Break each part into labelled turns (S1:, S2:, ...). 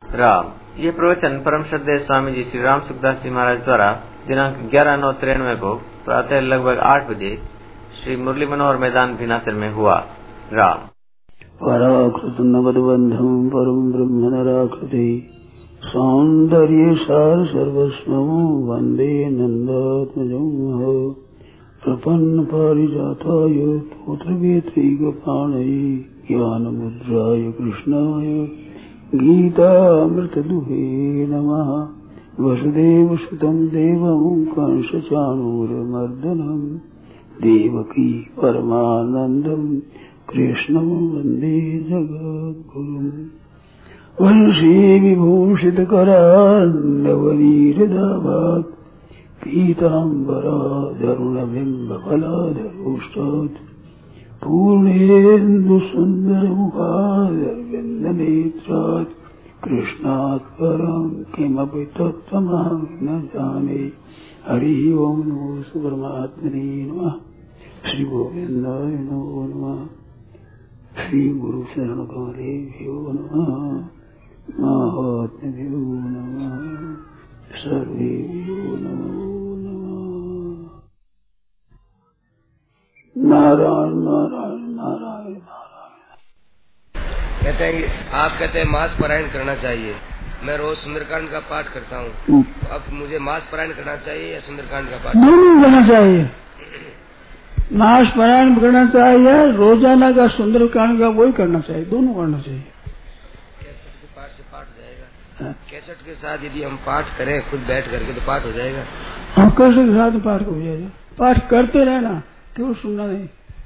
S1: राम। ये प्रवचन परम श्रद्धेय स्वामी जी श्री राम सुखदास जी महाराज द्वारा दिनांक 11/9/93 को प्रातः लगभग 8 बजे श्री मुरली मनोहर मैदान भीनासर में हुआ। राम।
S2: पराकृत नवदबंधम परम ब्रह्म नराकृति सौंदर्य सार सर्वस्वं वंदे नंदात्मजं प्रपन्न पारिजाताय पुत्रवेत्रैकपाणये ज्ञानमुद्राय कृष्णाय गीतामृतदुहे नमः। वसुदेवसुतं देवं कंसचाणूरमर्दनं देवकी परमानन्दं कृष्णं वन्दे जगद्गुरुम्। वंशी विभूषितकरान्नवनीरदाभात् पीताम्बराधरुणबिम्बफलाधरोष्टात् पूर्णेन्दुसुन्दरमुखादरविन्दनेत्रात् कृष्णात् परं किमपि तत्त्वमहं न जाने। हरिः ओं नमो परमात्मने नमः। श्री गोविन्दाय नमो नमः। श्री गुरु शरणकमलेभ्यो नमः। महात्म्यभ्यो नमः। सर्वेभ्यो नमो नमः। नारायण नारायण नारायण नारायण।
S3: कहते हैं आप कहते हैं मास पारायण करना चाहिए। मैं रोज सुंदरकांड का पाठ करता हूँ। अब मुझे मास पारायण करना चाहिए या सुंदरकांड का पाठ?
S2: दोनों करना चाहिए। मास पारायण करना चाहिए, रोजाना का सुंदरकांड का वही करना चाहिए, दोनों करना चाहिए।
S3: कैसेट के पाठ से पाठ हो जाएगा। कैसेट के साथ यदि हम पाठ करें खुद बैठ करके तो पाठ हो जाएगा।
S2: हाँ, कैसेट के साथ पाठ हो जाएगा। पाठ करते रहना, क्यों सुनना नहीं।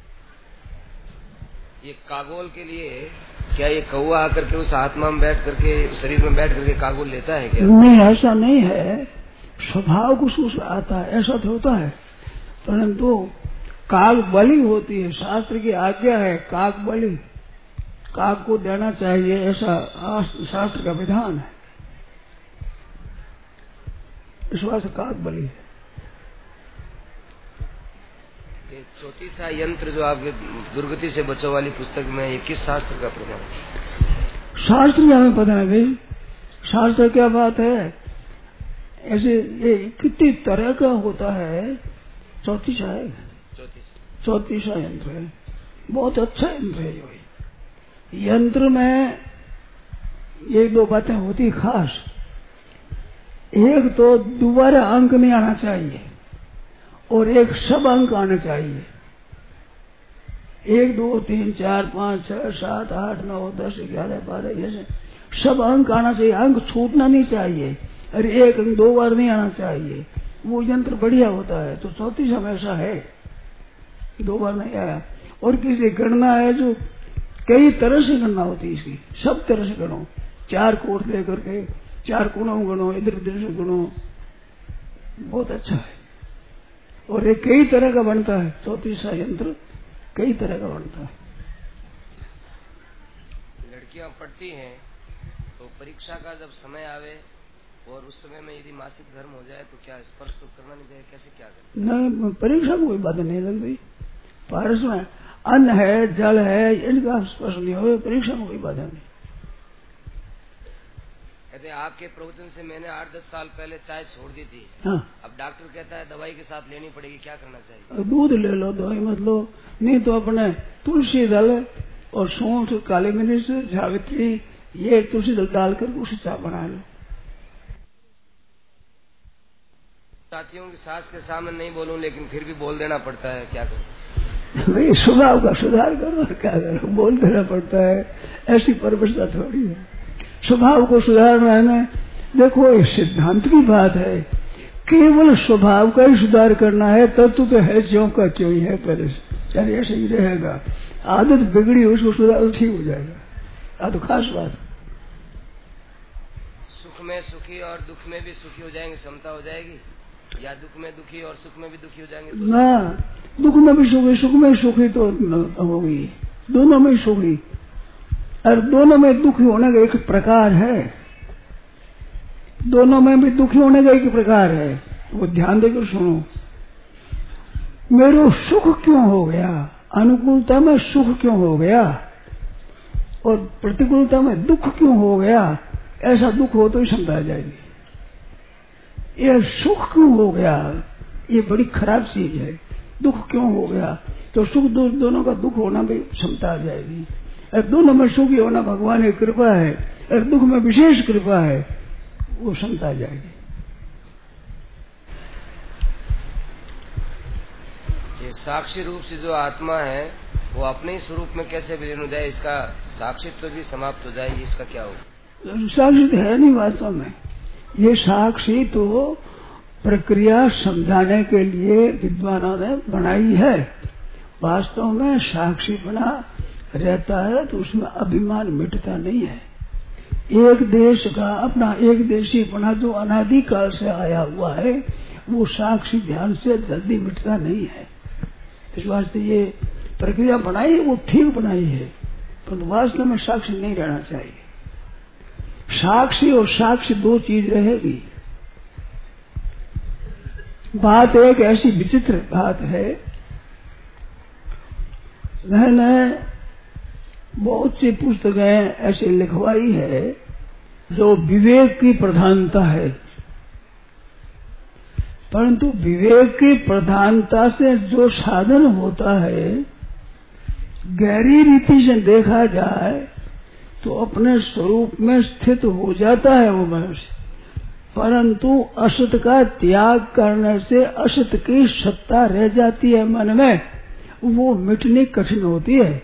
S3: ये कागोल के लिए क्या ये कौवा आकर के उस आत्मा में बैठ करके शरीर में बैठ करके कागोल लेता है क्या?
S2: नहीं, ऐसा नहीं है। स्वभाव कुछ आता है, ऐसा तो होता है। परंतु काग बलि होती है, शास्त्र की आज्ञा है काग बलि, काग को देना चाहिए, ऐसा शास्त्र का विधान है। इस वास्ते काग बलि है।
S3: चौतीसा यंत्र जो आपके दुर्गति से बचाव वाली पुस्तक में ये किस शास्त्र का प्रमाण है?
S2: शास्त्र का हमें पता नहीं भाई, शास्त्र क्या बात है। ऐसे ये कितनी तरह का होता है। चौतीसा है, चौतीसा यंत्र है, बहुत अच्छा यंत्र है। यंत्र में ये दो बातें होती खास। एक तो दोबारा अंक नहीं आना चाहिए और एक सब अंक आने चाहिए। 1 2 3 4 5 6 7 8 9 10 11 12 ऐसे सब अंक आना चाहिए। अंक छूटना नहीं चाहिए और एक अंक 2 बार नहीं आना चाहिए। वो यंत्र बढ़िया होता है। तो 34 हमेशा है, 2 बार नहीं आया। और किसी गणना है जो कई तरह से गणना होती है इसकी, सब तरह से गणो, 4 कोट लेकर के 4 कोणों गणो, इधर उधर से गणो, बहुत अच्छा है। और ये कई तरह का बनता है। 34 यंत्र कई तरह का बनता है।
S3: लड़कियां पढ़ती हैं तो परीक्षा का जब समय आवे और उस समय में यदि मासिक धर्म हो जाए तो क्या स्पर्श तो करना नहीं चाहिए? कैसे क्या करें?
S2: नहीं, परीक्षा में कोई बात नहीं लग गई। पारस में अन्न है, जल है, इनका स्पर्श नहीं हो, परीक्षा में कोई बाधा नहीं।
S3: कहते आपके प्रवचन से मैंने 8-10 साल पहले चाय छोड़ दी थी।
S2: हाँ।
S3: अब डॉक्टर कहता है दवाई के साथ लेनी पड़ेगी, क्या करना चाहिए?
S2: दूध ले लो, दवाई मत लो। नहीं तो अपने तुलसी दल और सौंठ, काली मिर्च, जावित्री, ये तुलसी दल डालकर उसे चाय बना लो।
S3: साथियों की सास के सामने नहीं बोलूं लेकिन फिर भी बोल देना पड़ता है, क्या करूं?
S2: भाई स्वभाव का सुधार करो, क्या करो, बोल देना पड़ता है। ऐसी परवशता थोड़ी है। स्वभाव को सुधारना है ना। देखो ये सिद्धांत की बात है, केवल स्वभाव का ही सुधार करना है। तत्व तो है ज्यों का त्यों ही है, पहले से चलिए ऐसे ही रहेगा। आदत बिगड़ी उसको सुधार ठीक हो जाएगा। तो खास बात,
S3: सुख में सुखी और दुख में भी सुखी हो जाएंगे, समता हो जाएगी, या दुख में दुखी और सुख में भी दुखी हो जाएंगे? तो
S2: ना, दुख में भी सुखी, सुख में सुखी तो होगी, दोनों में सुखी। और दोनों में दुखी होने का एक प्रकार है, दोनों में भी दुखी होने का एक प्रकार है। वो ध्यान देकर सुनो। मेरे सुख क्यों हो गया, अनुकूलता में सुख क्यों हो गया और प्रतिकूलता में दुख क्यों हो गया, ऐसा दुख हो तो ही क्षमता आ जाएगी। ये सुख क्यों हो गया, ये बड़ी खराब चीज है। दुख क्यों हो गया, तो सुख दोनों का दुख होना भी क्षमता आ जाएगी। और दोनों में सुखी होना भगवान की कृपा है, और दुख में विशेष कृपा है, वो क्षमता आ जाएगी।
S3: ये साक्षी रूप से जो आत्मा है वो अपने ही स्वरूप में कैसे विलीन हो जाए, इसका साक्षित्व भी समाप्त हो जाए, इसका क्या होगा?
S2: साक्षी तो है नहीं वास्तव में। ये साक्षी तो प्रक्रिया समझाने के लिए विद्वानों ने बनाई है। वास्तव में साक्षी बना रहता है तो उसमें अभिमान मिटता नहीं है। एक देश का अपना एक देशी बना जो अनादिकाल से आया हुआ है, वो साक्षी ध्यान से जल्दी मिटता नहीं है। इस वास्ते ये प्रक्रिया बनाई, वो ठीक बनाई है, परंतु वास्तव में साक्षी नहीं रहना चाहिए। साक्षी और साक्षी दो चीज रहेगी। बात एक ऐसी विचित्र बात है, मैंने बहुत सी पुस्तकें ऐसे लिखवाई है जो विवेक की प्रधानता है, परंतु विवेक की प्रधानता से जो साधन होता है, गहरी रीति से देखा जाए तो अपने स्वरूप में स्थित हो जाता है वो मनुष्य, परंतु असत का त्याग करने से असत की सत्ता रह जाती है मन में, वो मिटनी कठिन होती है।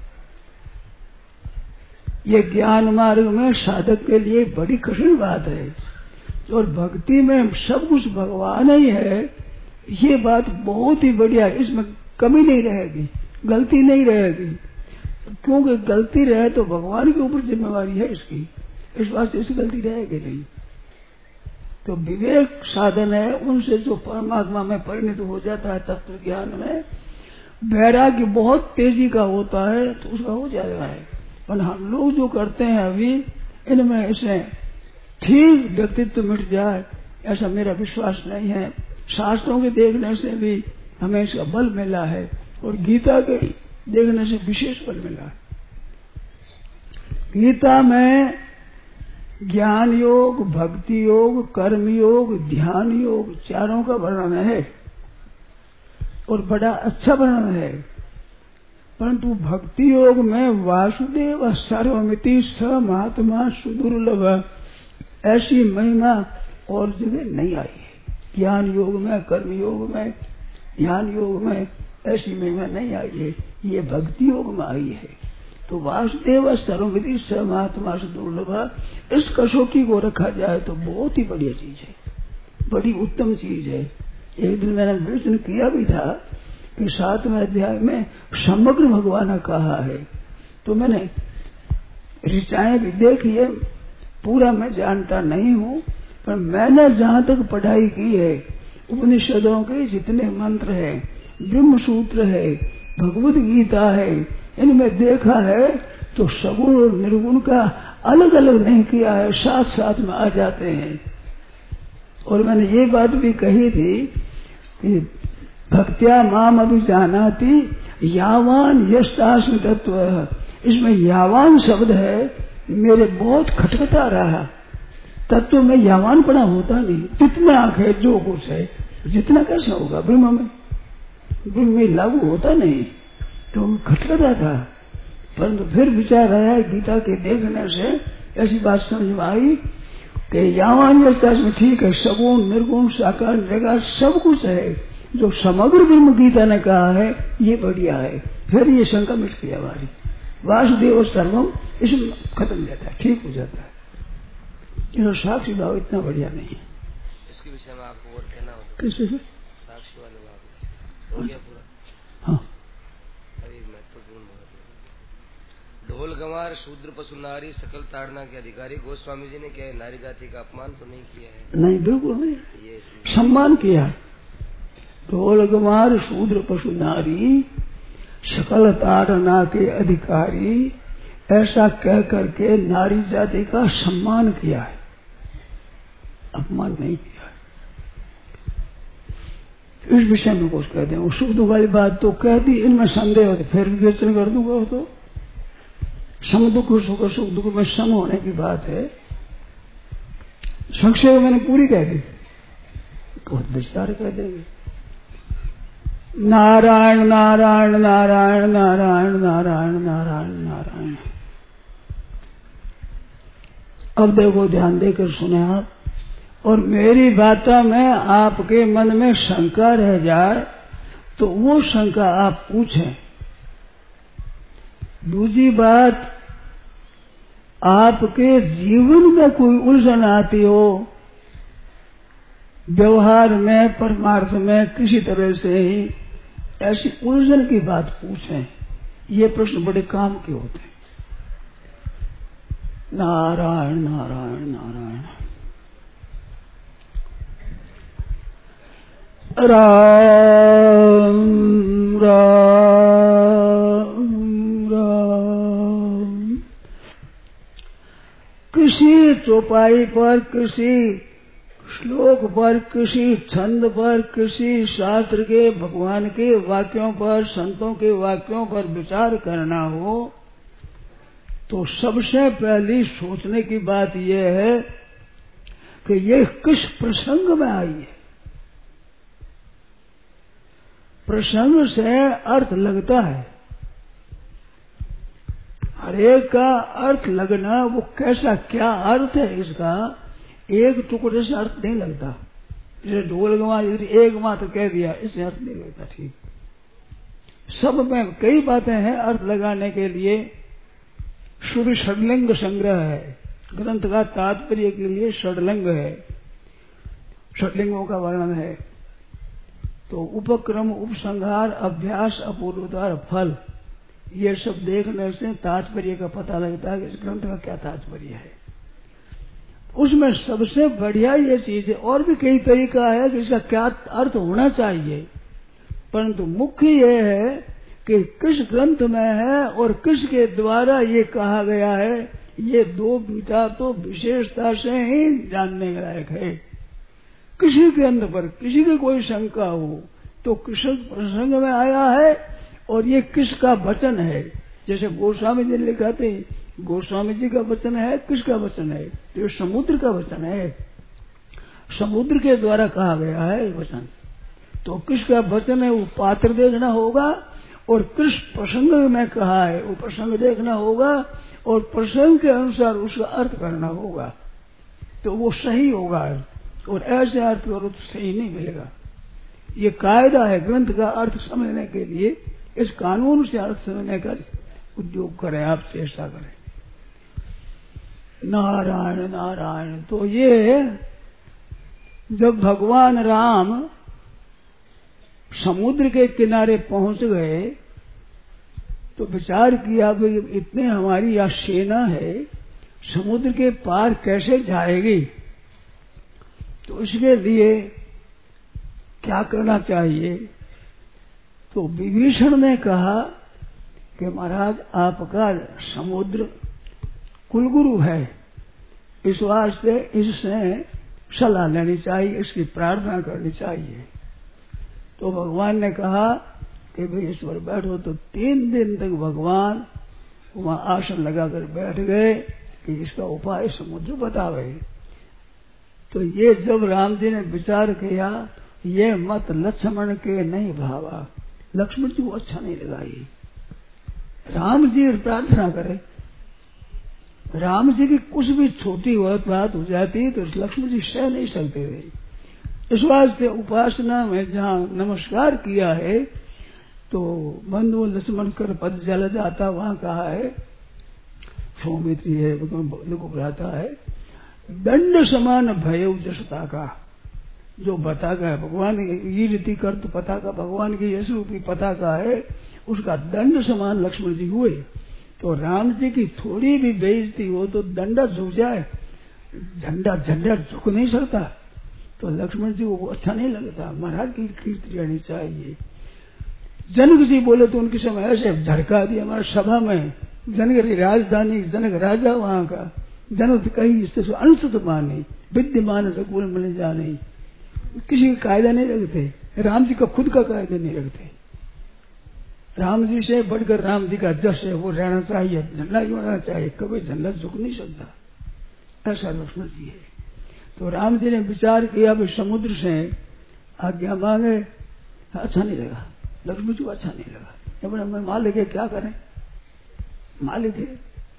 S2: ये ज्ञान मार्ग में साधक के लिए बड़ी कठिन बात है। और भक्ति में सब कुछ भगवान ही है, ये बात बहुत ही बढ़िया है। इसमें कमी नहीं रहेगी, गलती नहीं रहेगी, क्योंकि गलती रहे तो भगवान के ऊपर जिम्मेवारी है इसकी, इस वास्ते इसकी गलती रहेगी नहीं। तो विवेक साधन है, उनसे जो परमात्मा में परिणत हो जाता है तत्व ज्ञान में। वैराग्य बहुत तेजी का होता है तो उसका हो जाएगा है, पर हम लोग जो करते हैं अभी, इनमें इसे ठीक व्यक्तित्व मिट जाए ऐसा मेरा विश्वास नहीं है। शास्त्रों के देखने से भी हमें इसका बल मिला है, और गीता के देखने से विशेष बल मिला है। गीता में ज्ञान योग, भक्ति योग, कर्म योग, ध्यान योग चारों का वर्णन है, और बड़ा अच्छा वर्णन है। परंतु भक्ति योग में वासुदेव सर्वमिति स महात्मा सुदुर्लभ ऐसी महिमा और जगह नहीं आई है। ज्ञान योग में, कर्म योग में, ध्यान योग में ऐसी महिमा नहीं आई है, ये भक्ति योग में आई है। तो वासुदेव सर्वमिति स महात्मा सुदुर्लभ, इस कसौटी को रखा जाए तो बहुत ही बढ़िया चीज है, बड़ी उत्तम चीज है। एक दिन मैंने विवेचन किया भी था कि 7वें अध्याय में समग्र भगवान कहा है, तो मैंने ऋचाएं भी देखी है, पूरा मैं जानता नहीं हूँ, पर मैंने जहाँ तक पढ़ाई की है उपनिषदों के जितने मंत्र है, ब्रह्म सूत्र है, भगवत गीता है, इनमें देखा है तो सगुण और निर्गुण का अलग अलग नहीं किया है, साथ साथ में आ जाते हैं। और मैंने ये बात भी कही थी कि भक्त्या माम अभिजानाति यावान यस्तास्मि तत्व, इसमें यावान शब्द है, मेरे बहुत खटखटा रहा। तत्व में यावान पड़ा होता नहीं, जितना है जो कुछ है, जितना कैसे होगा ब्रह्म में, ब्रह्म में लागू होता नहीं, तो खटखटा था। परंतु फिर विचार आया गीता के देखने से ऐसी बात समझ में आई कि यावान यस्तास्मि ठीक है, सगुण निर्गुण साकार निराकार सब कुछ है, जो समग्र ब्रह्म गीता ने कहा है ये बढ़िया है। फिर ये शंका मिट गई हमारी, वासुदेव सर्वम इसमें खत्म जाता है, ठीक हो जाता है। इन्हों साक्षी भाव इतना बढ़िया नहीं है।
S3: इसके विषय में आपको और कहना होगा?
S2: किस विषय?
S3: साक्षी वाले भाव हो गया पूरा।
S2: हाँ,
S3: अभी महत्वपूर्ण ढोल गंवार शूद्र पशु नारी सकल ताड़ना के अधिकारी गोस्वामी जी ने क्या नारी जाति का अपमान तो नहीं किया है?
S2: नहीं, बिल्कुल नहीं, सम्मान किया। ढोल गंवार शूद्र पशु नारी सकल ताड़ना के अधिकारी ऐसा कह करके नारी जाति का सम्मान किया है, अपमान नहीं किया है। इस विषय में कुछ कहते हैं, वो सुख दुख वाली बात तो कह दी, इनमें संदेह होते फिर विवेचन कर दूंगा। तो सम दुख सुख सुख दुख में सम होने की बात है, संक्षेप मैंने पूरी कह दी, बहुत विस्तार कह देंगे। नारायण नारायण नारायण नारायण नारायण नारायण नारायण। अब देखो, ध्यान देकर सुने आप, और मेरी बातों में आपके मन में शंका रह जाए तो वो शंका आप पूछें। दूसरी बात, आपके जीवन में कोई उलझन आती हो, व्यवहार में, परमार्थ में, किसी तरह से ही ऐसी उलझन की बात पूछें। ये प्रश्न बड़े काम के होते हैं। नारायण नारायण नारायण। राम राम राम। किसी चौपाई पर, किसी श्लोक पर, किसी छंद पर, किसी शास्त्र के, भगवान के वाक्यों पर, संतों के वाक्यों पर विचार करना हो तो सबसे पहली सोचने की बात यह है कि ये किस प्रसंग में आई है। प्रसंग से अर्थ लगता है, हरेक का अर्थ लगना, वो कैसा क्या अर्थ है इसका, एक टुकड़े से अर्थ नहीं लगता। जैसे ढोल गवा एक मात्र कह दिया, इससे अर्थ नहीं लगता। ठीक, सब में कई बातें हैं अर्थ लगाने के लिए। शुद्ध षडलिंग संग्रह है, ग्रंथ का तात्पर्य के लिए षडलिंग है, षडलिंगों का वर्णन है। तो उपक्रम, उपसंहार, अभ्यास, अपूर्वतार, फल, ये सब देखने से तात्पर्य का पता लगता है कि इस ग्रंथ का क्या तात्पर्य है। उसमें सबसे बढ़िया ये चीज है, और भी कई तरीका है कि इसका क्या अर्थ होना चाहिए, परंतु मुख्य ये है कि किस ग्रंथ में है और किसके द्वारा ये कहा गया है। ये दो विचार तो विशेषता से ही जानने के लायक है। किसी ग्रंथ पर किसी की कोई शंका हो तो किस प्रसंग में आया है और ये किसका वचन है। जैसे गोस्वामी जी लिखा थे, गोस्वामी जी का वचन है, किसका वचन है, तो समुद्र का वचन है, समुद्र के द्वारा कहा गया है वचन। तो किसका वचन है वो पात्र देखना होगा, और किस प्रसंग में कहा है वो प्रसंग देखना होगा, और प्रसंग के अनुसार उसका अर्थ करना होगा, तो वो सही होगा। और ऐसे अर्थ करो तो सही नहीं मिलेगा। ये कायदा है ग्रंथ का अर्थ समझने के लिए। इस कानून से अर्थ समझने का उद्योग करें, आप चेष्टा करें। नारायण नारायण। तो ये जब भगवान राम समुद्र के किनारे पहुंच गए तो विचार किया भाई इतने हमारी यहाँ सेना है, समुद्र के पार कैसे जाएगी, तो इसके लिए क्या करना चाहिए। तो विभीषण ने कहा कि महाराज आपका समुद्र कुलगुरु है, इस वास्ते इससे सलाह लेनी चाहिए, इसकी प्रार्थना करनी चाहिए। तो भगवान ने कहा कि भाई इस पर बैठो। तो 3 दिन तक भगवान वहां आसन लगाकर बैठ गए कि इसका उपाय समुद्र बतावे। तो ये जब राम जी ने विचार किया, ये मत लक्ष्मण के नहीं भावा, लक्ष्मण जी को अच्छा नहीं लगा। ये राम जी प्रार्थना करे, राम जी की कुछ भी छोटी बात हो जाती तो लक्ष्मण जी सह नहीं सकते थे। इस वास्ते उपासना में जहाँ नमस्कार किया है तो बंधु लक्ष्मण कर पद जल जाता, वहां कहा है सौमित्री है बताता है दंड समान भय जसता का, जो पताका है भगवान ये रीति कर तो पताका भगवान की यश रूपी पताका है, उसका दंड समान लक्ष्मण जी हुए। तो राम जी की थोड़ी भी बेइज्जती हो तो डंडा झुक जाए, झंडा झुक नहीं सकता। तो लक्ष्मण जी को अच्छा नहीं लगता, महाराज की कीर्ति रहनी चाहिए। जनक जी बोले तो उनके समय ऐसे झटका दिया हमारे सभा में, जनक की राजधानी, जनक राजा वहां का, जनक कही इससे अनुचित माने, विद्यमान रघुकुल मिल जाने, किसी का कायदा नहीं रखते, राम जी का खुद का कायदा नहीं रखते। राम जी से बढ़कर राम जी का जश है वो रहना चाहिए, झंडा ही होना चाहिए, कभी झंडा झुक नहीं सकता, ऐसा लक्ष्मण जी है। तो राम जी ने विचार किया भी समुद्र से आज्ञा मांगे, अच्छा नहीं लगा, लक्ष्मी जी को अच्छा नहीं लगा। अपने मैं मालिक है, क्या करें, मालिक है।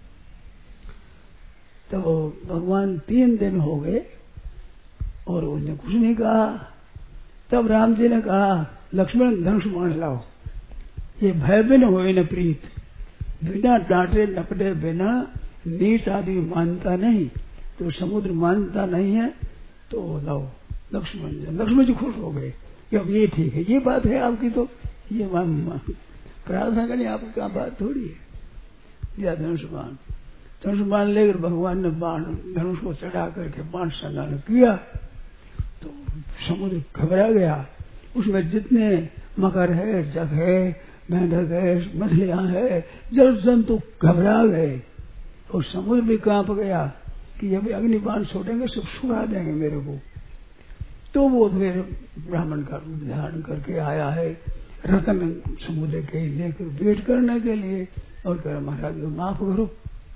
S2: तो भगवान 3 दिन हो गए और उसने कुछ नहीं कहा। तब राम जी ने कहा, लक्ष्मण धनुष बाण लाओ। ये भय बिन होए न प्रीत, बिना डांटे नपटे बिना नीच आदमी मानता नहीं, तो समुद्र मानता नहीं है, तो लाओ लक्ष्मण जी खुश हो गए कि अब ये ठीक है, ये बात है आपकी, तो ये प्रार्थना करनी आपकी क्या बात थोड़ी है। या धनुष बाण लेकर भगवान ने बाण धनुष को चढ़ा करके बाण संगान किया, तो समुद्र घबरा गया। उसमें जितने मकर है, जग है, मेंढक है, मछलियां है, जल जंतु घबरा गए और समुद्र भी कांप गया कि जब अग्नि बाण छोड़ेंगे सब सुखा देंगे मेरे को। तो वो फिर ब्राह्मण का रूप धारण करके आया है, रतन समुद्र के लेकर भेंट करने के लिए, और कह महाराज माफ करो,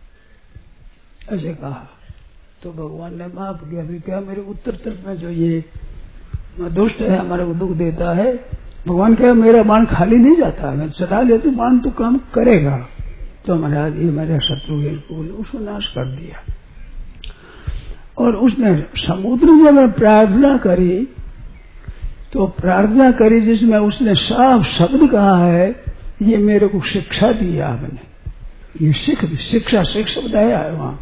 S2: ऐसे कहा। तो भगवान ने माफ किया। भी क्या मेरे उत्तर तरफ में जो ये दुष्ट है, हमारे को दुख देता है, भगवान कहे मेरा बाण खाली नहीं जाता, मैं चला लेती बाण तो काम करेगा। तो महाराज ये मेरे शत्रु है, उसको नाश कर दिया। और उसने समुद्र जब प्रार्थना करी, तो प्रार्थना करी जिसमें उसने साफ शब्द कहा है, ये मेरे को शिक्षा दी आपने, ये शिक्षा शब्द है वहां,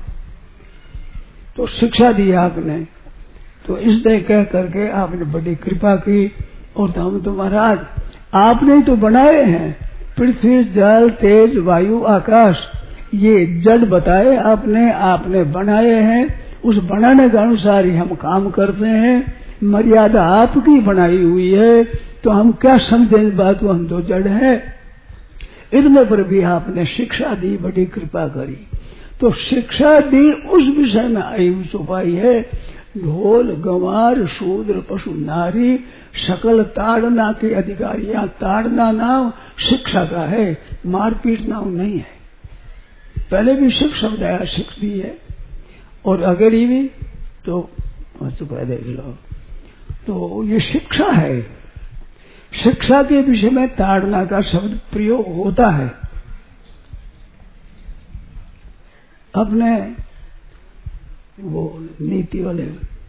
S2: तो शिक्षा दी आपने। तो इसने कह करके आपने बड़ी कृपा की। और तो हम तो महाराज आपने ही तो बनाए हैं, पृथ्वी जल तेज वायु आकाश, ये जड़ बताए आपने बनाए हैं, उस बनाने के अनुसार ही हम काम करते हैं। मर्यादा आपकी बनाई हुई है, तो हम क्या समझें इस बात को, हम तो जड़ है। इतने पर भी आपने शिक्षा दी, बड़ी कृपा करी। तो शिक्षा दी उस विषय में आई छुपाई है, ढोल गंवार शूद्र पशु नारी सकल ताड़ना के अधिकारियां। ताड़ना नाम शिक्षा का है, मारपीट नाम नहीं है। पहले भी शिख शब्द आया, शिख दी है, और अगर ही भी तो देख लो, तो ये शिक्षा है। शिक्षा के विषय में ताड़ना का शब्द प्रयोग होता है। अपने वो नीति वाले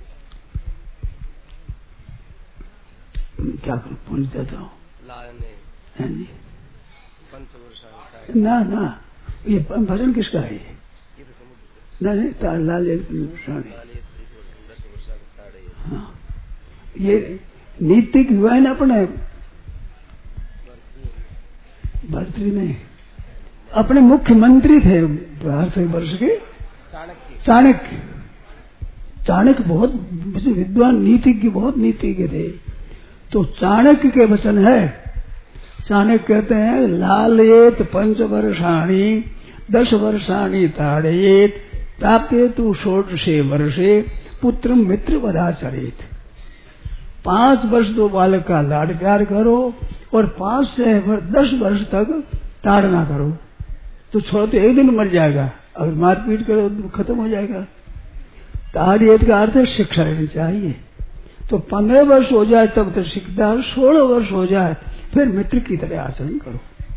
S2: क्या करूं, भूल जाता हूँ ना, ये भजन किसका है? नहीं लाल हाँ, ये नीतिक हुआ है ना अपने भर्तृ ने, अपने मुख्यमंत्री थे भारतवर्ष के चाणक्य बहुत विद्वान नीतिज्ञ, बहुत नीतिज्ञ थे। तो चाणक्य के वचन है, चाणक्य कहते हैं लालयेत 5 वर्षाणि 10 वर्षाणि ताड़येत प्राप्ते तु 16 वर्षे पुत्र मित्र वदाचरेत। 5 वर्ष तो बालक का लाड प्यार करो और 5 से 10 वर्ष तक ताड़ना करो, तो छोड़ तो एक दिन मर जाएगा, अगर मारपीट करो तो खत्म हो जाएगा। ताड़येत का अर्थ है शिक्षा लेनी चाहिए। तो 15 वर्ष हो जाए तब तक सीखता, 16 वर्ष हो जाए फिर मित्र की तरह आचरण करो।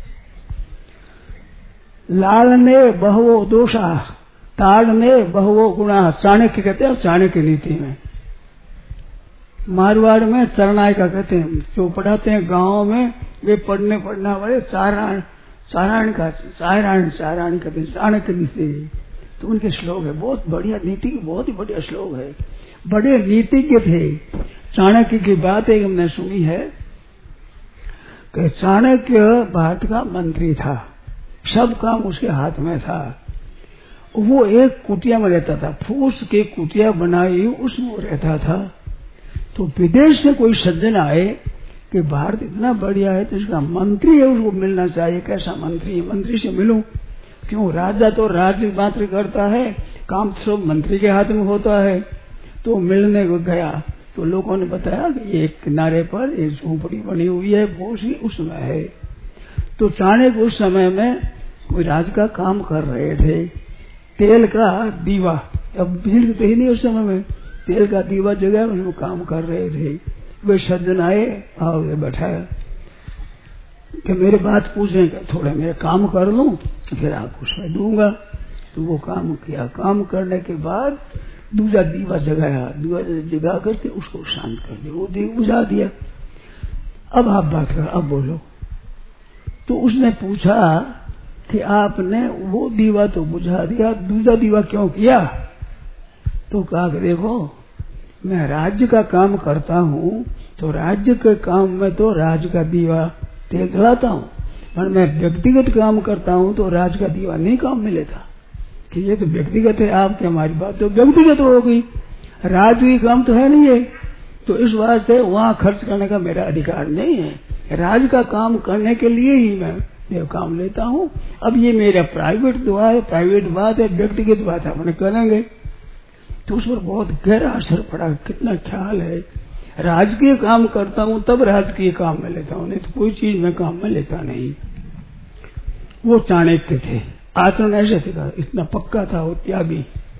S2: लालने बहुवो दोषा ताड़ने बहुवो गुणा, चाणक्य कहते हैं। चाणक्य नीति में मारवाड़ में चरणायिका कहते हैं, जो पढ़ाते हैं गांव में, वे पढ़ना वाले चारायण कहते हैं, चाणक्य नीति। तो उनके श्लोक है बहुत बढ़िया, नीति की बहुत ही बढ़िया श्लोक है, बड़े नीतिज्ञ थे। चाणक्य की बात एक हमने सुनी है कि चाणक्य भारत का मंत्री था, सब काम उसके हाथ में था। वो एक कुटिया में रहता था, फूस के कुटिया बनाई उसमें रहता था। तो विदेश से कोई सज्जन आए कि भारत इतना बढ़िया है, तो इसका मंत्री है, उसको मिलना चाहिए। कैसा मंत्री है, मंत्री से मिलूं? क्यों, राजा तो राज्य मात्र करता है, काम सब मंत्री के हाथ में होता है। तो मिलने को गया तो लोगों ने बताया कि एक किनारे पर एक झोपड़ी बनी हुई है, भूसी उसमें है। तो चाणक्य उस समय में कोई राज का काम कर रहे थे, तेल का दीवा, अब बिजली तो ही नहीं उस समय में, तेल का दीवा जगह उसमें काम कर रहे थे। वे सज्जन आए, आओ बैठाया कि मेरे बात पूछने का, थोड़ा मेरा काम कर लूं फिर आपको उसमें दूंगा। तो वो काम किया। काम करने के बाद दूसरा दीवा जगाया, दीवा जगा करके उसको शांत कर दिया, वो दीवा बुझा दिया। अब आप बात कर, अब बोलो। तो उसने पूछा कि आपने वो दीवा तो बुझा दिया, दूसरा दीवा क्यों किया? तो कहा कि देखो मैं राज्य का काम करता हूँ, तो राज्य के काम में तो राज्य का दीवा तेल जलाता हूँ, पर मैं व्यक्तिगत काम करता हूँ तो राज्य का दीवा नहीं काम में लेता। कि ये तो व्यक्तिगत है, आपकी हमारी बात तो व्यक्तिगत होगी, राज्य काम तो है नहीं है। तो इस वास्ते वहाँ खर्च करने का मेरा अधिकार नहीं है। राज्य का काम करने के लिए ही मैं ये काम लेता हूँ। अब ये मेरा प्राइवेट दुआ है, प्राइवेट बात है, व्यक्तिगत बात अपने करेंगे। तो उस पर बहुत गहरा असर पड़ा। कितना ख्याल है, राजकीय काम करता हूँ तब राजकीय काम में लेता हूँ, नहीं तो कोई चीज में काम में लेता नहीं। वो चाणक्य थे, आचरण ऐसे थे, इतना पक्का था वो त्यागी।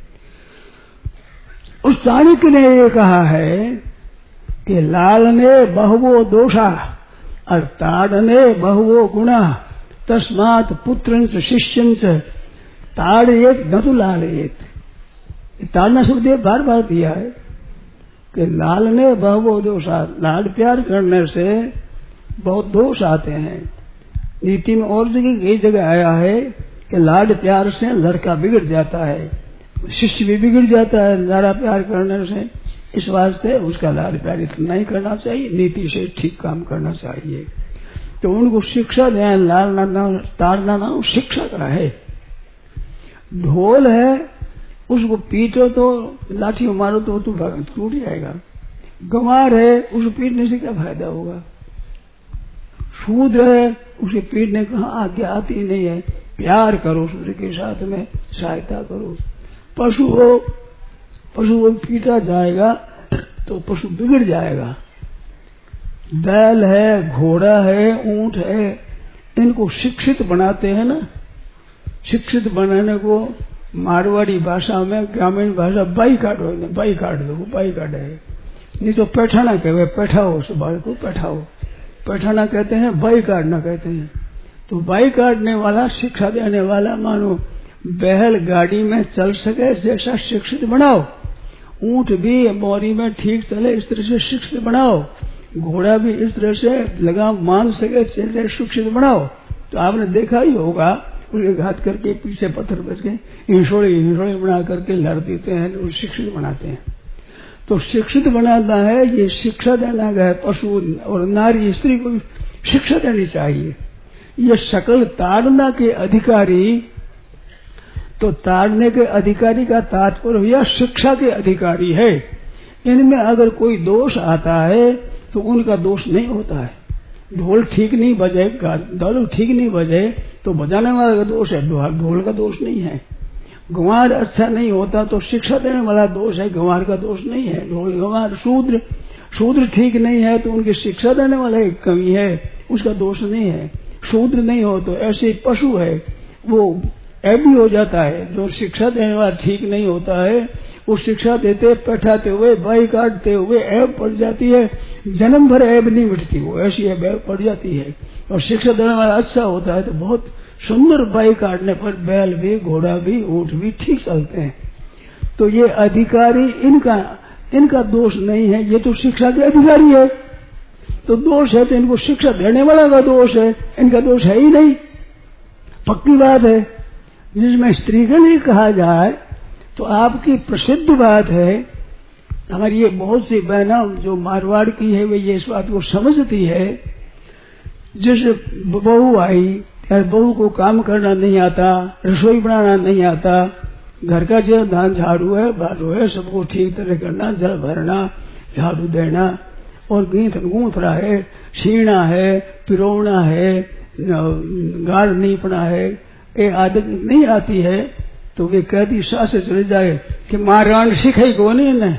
S2: उस चाणक्य ने ये कहा है कि लाल ने बहुवो दोषा और ताड़ ने बहुवो गुणा, तस्मात् पुत्रंच शिष्यंच ताड़येत न तो लालयेत। ताड़ना शब्द बार बार दिया है कि लाल ने बहुवो दोषा, लाड प्यार करने से बहुत दोष आते हैं। नीति में और जगह कई जगह आया है कि लाड प्यार से लड़का बिगड़ जाता है, शिष्य भी बिगड़ जाता है लाड़ा प्यार करने से। इस वास्ते उसका लाड प्यार इतना नहीं करना चाहिए, नीति से ठीक काम करना चाहिए। तो उनको शिक्षा दें, लालना ताड़ना ना शिक्षा का है। ढोल है, उसको पीटो तो लाठी मारो तो टूट जाएगा। गंवार है, उसको पीटने से क्या फायदा होगा। शूद्र है, उसे पीटने कहाँ आज्ञा आती नहीं है। प्यार करो सूर्य के साथ में, सहायता करो। पशु हो, पशु को पीटा जाएगा तो पशु बिगड़ जाएगा। बैल है, घोड़ा है, ऊंट है, इनको शिक्षित बनाते हैं ना। शिक्षित बनाने को मारवाड़ी भाषा में, ग्रामीण भाषा बाई काट दो, बाई काट है। नहीं तो पैठाना कहते, पैठाओ उस बाल को, पैठाओ। पैठाना कहते हैं, बाई काटना कहते हैं। तो बाई काटने वाला, शिक्षा देने वाला, मानो बैल गाड़ी में चल सके जैसा शिक्षित बनाओ। ऊंट भी मोरी में ठीक चले इस तरह से शिक्षित बनाओ। घोड़ा भी इस तरह से लगाम मान सके जैसे शिक्षित बनाओ। तो आपने देखा ही होगा, उसके घात करके पीछे पत्थर बच गए, हिंसोड़े बना करके लड़ देते हैं, शिक्षित बनाते हैं। तो शिक्षित बनाना है, ये शिक्षा देना है। पशु और नारी स्त्री को शिक्षा देनी चाहिए। ये सकल ताड़ना के अधिकारी, तो ताड़ने के अधिकारी का तात्पर्य हुआ शिक्षा के अधिकारी है। इनमें अगर कोई दोष आता है तो उनका दोष नहीं होता है। ढोल ठीक नहीं बजे, ढोल ठीक नहीं बजे तो बजाने वाला का दोष है, ढोल का दोष नहीं है। गंवार अच्छा नहीं होता तो शिक्षा देने वाला दोष है, गंवार का दोष नहीं है। ढोल गंवार शूद्र ठीक नहीं है तो उनकी शिक्षा देने वाला एक कमी है, उसका दोष नहीं है। शूद्र नहीं हो तो ऐसे पशु है, वो ऐब भी हो जाता है। जो शिक्षा देने वाला ठीक नहीं होता है, वो शिक्षा देते बैठाते हुए, बाई काटते हुए ऐब पड़ जाती है। जन्म भर ऐब नहीं मिटती, वो ऐसी ऐब पड़ जाती है। और शिक्षा देने वाला अच्छा होता है तो बहुत सुंदर बाई काटने पर बैल भी, घोड़ा भी, ऊंट भी ठीक चलते हैं। तो ये अधिकारी, इनका दोष नहीं है, ये तो शिक्षा के अधिकारी है। तो दोष है तो इनको शिक्षा देने वाला का दोष है, इनका दोष है ही नहीं। पक्की बात है। जिसमें स्त्री के लिए कहा जाए तो आपकी प्रसिद्ध बात है, हमारी ये बहुत सी बहना जो मारवाड़ की है वे ये इस बात को समझती है। जिस बहू आई, बहू को काम करना नहीं आता, रसोई बनाना नहीं आता, घर का जो धान झाड़ू है, बालू है, सबको ठीक तरह करना, जल भरना, झाड़ू देना, और गूंथना है, छीना है, पिरोना है, गाड़ नीपना है, ये आदत नहीं आती है तो वे कहती सास से चले जाए कि मारांड सिखाई को नहीं इन्हें।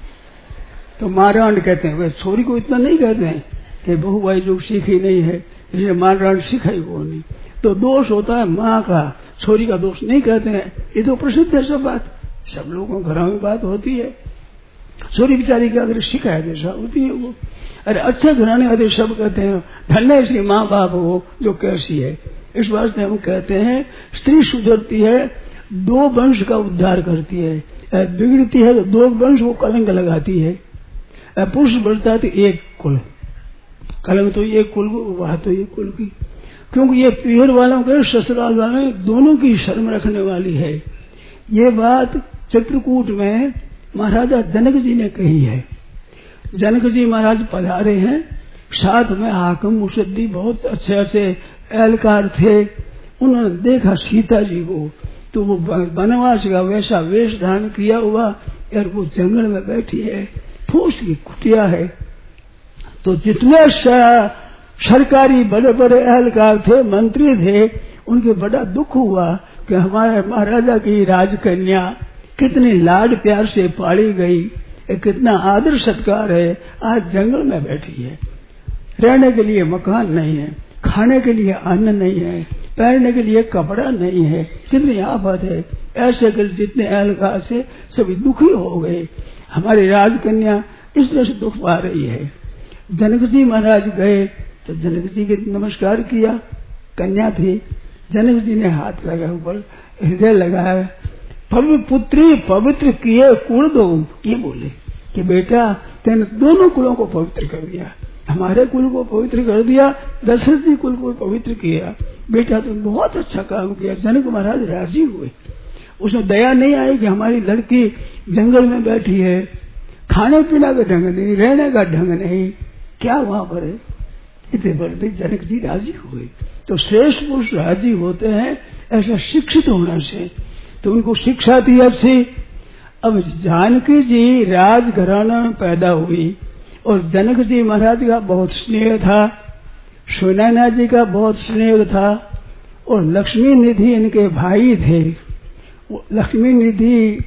S2: तो मारांड कहते हैं, वे छोरी को इतना नहीं कहते हैं कि बहू भाई जो सीखी नहीं है इसलिए मारांड सिखाई को नहीं। तो दोष होता है माँ का, छोरी का दोष नहीं कहते हैं। ये तो प्रसिद्ध है सब बात, सब लोगों घरों में बात होती है। छोरी बेचारी की अगर शिकायत ऐसा होती है वो, अरे अच्छे घराने वाले सब कहते हैं धन्य सी माँ बाप हो जो कैसी है। इस वास्ते हम कहते हैं स्त्री सुधरती है 2 वंश का उद्धार करती है, बिगड़ती है तो 2 वंश वो कलंक लगाती है। पुरुष बढ़ता है तो 1 कुल कलंक, तो 1 कुल वह तो 1 कुल की, क्योंकि ये पीहर वालों के ससुराल वालों दोनों की शर्म रखने वाली है। ये बात चित्रकूट में महाराजा जनक जी ने कही है। जनक जी महाराज पधारे हैं, साथ में हाकिम मुसद्दी बहुत अच्छे अच्छे एहलकार थे। उन्होंने देखा सीता जी को तो वो वनवास का वैसा वेश धारण किया हुआ और वो जंगल में बैठी है, फूस की कुटिया है। तो जितने सरकारी बड़े बड़े एहलकार थे, मंत्री थे, उनके बड़ा दुख हुआ कि हमारे महाराजा की राजकन्या कितनी लाड प्यार से पाली गई, कितना आदर सत्कार है, आज जंगल में बैठी है। रहने के लिए मकान नहीं है, खाने के लिए अन्न नहीं है, पहनने के लिए कपड़ा नहीं है, कितनी आफत है। ऐसे कर जितने एहलकार से सभी दुखी हो गए। हमारी राजकन्या इस तरह से दुख पा रही है। जनक जी महाराज गए तो जनक जी के नमस्कार किया, कन्या थी। जनक जी ने हाथ लगा ऊपर, हृदय लगाया, पुत्री पवित्र किए कुल दो, ये बोले कि बेटा तेने दोनों कुलों को पवित्र कर दिया, हमारे कुल को पवित्र कर दिया, दशरथ जी कुल को पवित्र किया। बेटा तुम बहुत अच्छा काम किया। जनक महाराज राजी हुए। उसमें दया नहीं आई कि हमारी लड़की जंगल में बैठी है, खाने पीने का ढंग नहीं, रहने का ढंग नहीं, क्या वहां पर है। इतने बड़े जनक जी राजी हुए। तो श्रेष्ठ पुरुष राजी होते हैं ऐसा शिक्षित होने से, तो उनको शिक्षा थी अच्छी। अब जानकी जी राजघराना में पैदा हुई और जनक जी महाराज का बहुत स्नेह था, सुनैना जी का बहुत स्नेह था, और लक्ष्मी निधि इनके भाई थे। लक्ष्मी निधि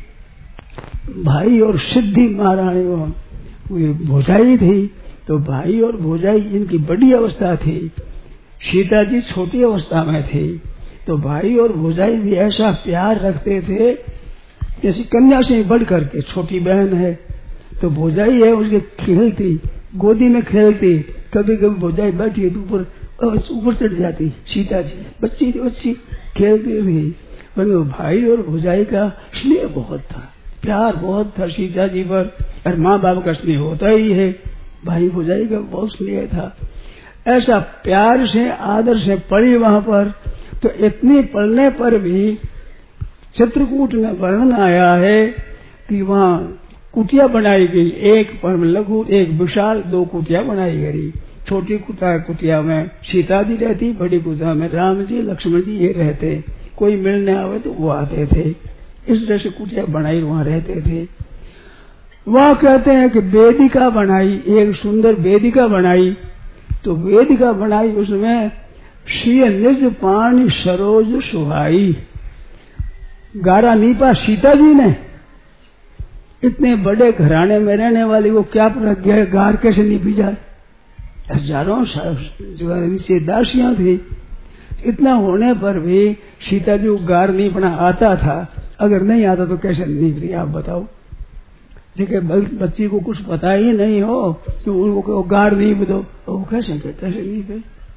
S2: भाई और सिद्धि महारानी भोजाई थी, तो भाई और भोजाई इनकी बड़ी अवस्था थी। सीता जी छोटी अवस्था में थी, तो भाई और भोजाई भी ऐसा प्यार रखते थे जैसे कन्या से बढ़ करके। छोटी बहन है तो भोजाई है, उसके खेलती, गोदी में खेलती, कभी कभी भोजाई बैठी तो ऊपर चढ़ जाती। सीता जी बच्ची खेलती थी, पर भाई और भोजाई का स्नेह बहुत था, प्यार बहुत था सीता जी पर। और माँ बाप का स्नेह होता ही है, भाई भोजाई का बहुत स्नेह था। ऐसा प्यार से आदर से पड़ी वहां पर। तो इतनी पढ़ने पर भी चित्रकूट में वर्णन आया है कि वहां कुटिया बनाई गई, एक परम लघु एक विशाल, 2 कुटिया बनाई गई। छोटी कुटिया में सीता जी रहती, बड़ी कुटिया में राम जी लक्ष्मण जी ये रहते। कोई मिलने आवे तो वो आते थे। इस तरह से कुटिया बनाई, वहां रहते थे। वहां कहते हैं कि वेदिका बनाई, एक सुंदर वेदिका बनाई। तो वेदिका बनाई, उसमें श्री निज पानी सरोज सुहाई, गारा नीपा सीता जी ने। इतने बड़े घराने में रहने वाली वो क्या प्रज्ञा है, गार कैसे नीपी जाए। हजारों से दासियां थी। इतना होने पर भी सीता जी को गार नीपना आता था, अगर नहीं आता तो कैसे नीप रही आप बताओ। देखिए बच्ची को कुछ पता ही नहीं हो तो उनको गार नीप दो, वो कैसे नीपे।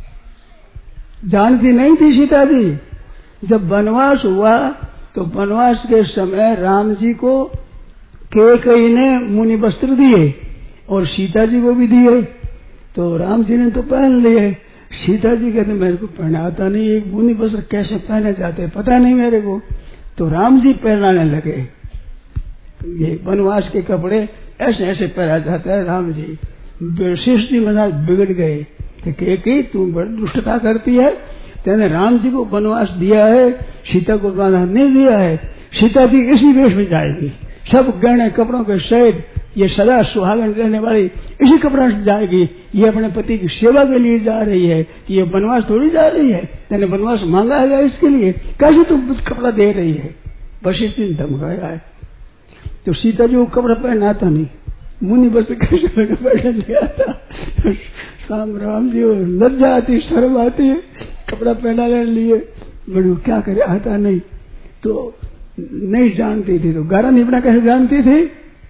S2: जानती नहीं थी सीता जी। जब वनवास हुआ तो वनवास के समय राम जी को कैकेयी ने मुनि वस्त्र दिए और सीता जी को भी दिए। तो राम जी ने तो पहन लिए, सीता जी कहते मेरे को पहनाता नहीं, एक मुनि वस्त्र कैसे पहने जाते पता नहीं मेरे को। तो राम जी पहनाने लगे। ये वनवास के कपड़े ऐसे ऐसे पहना जाता है राम जी। वशिष्ठ जी महाराज बिगड़ गए कि तू बड़ी दुष्टता करती है, तेने राम जी को वनवास दिया है, सीता को वनवास नहीं दिया है। सीता जी इसी वेश में जाएगी, सब गहने कपड़ों के सहित, ये सदा सुहागन रहने वाली इसी कपड़ों से जाएगी। ये अपने पति की सेवा के लिए जा रही है, कि ये वनवास थोड़ी जा रही है, तेने वनवास मांगा है इसके लिए, कैसे तुम कपड़ा दे रही है। वशिष्ठ ने धमकाया है। तो सीता जी को कपड़ा पहनाता नहीं, मुनि बस कैसे पहन लिया था। शाम राम जी लज्जा आती, शर्म आती है, कपड़ा पहनाने लिए बड़ी क्या करे, आता नहीं। तो नहीं जानती थी, तो गारा निपना कैसे जानती थी।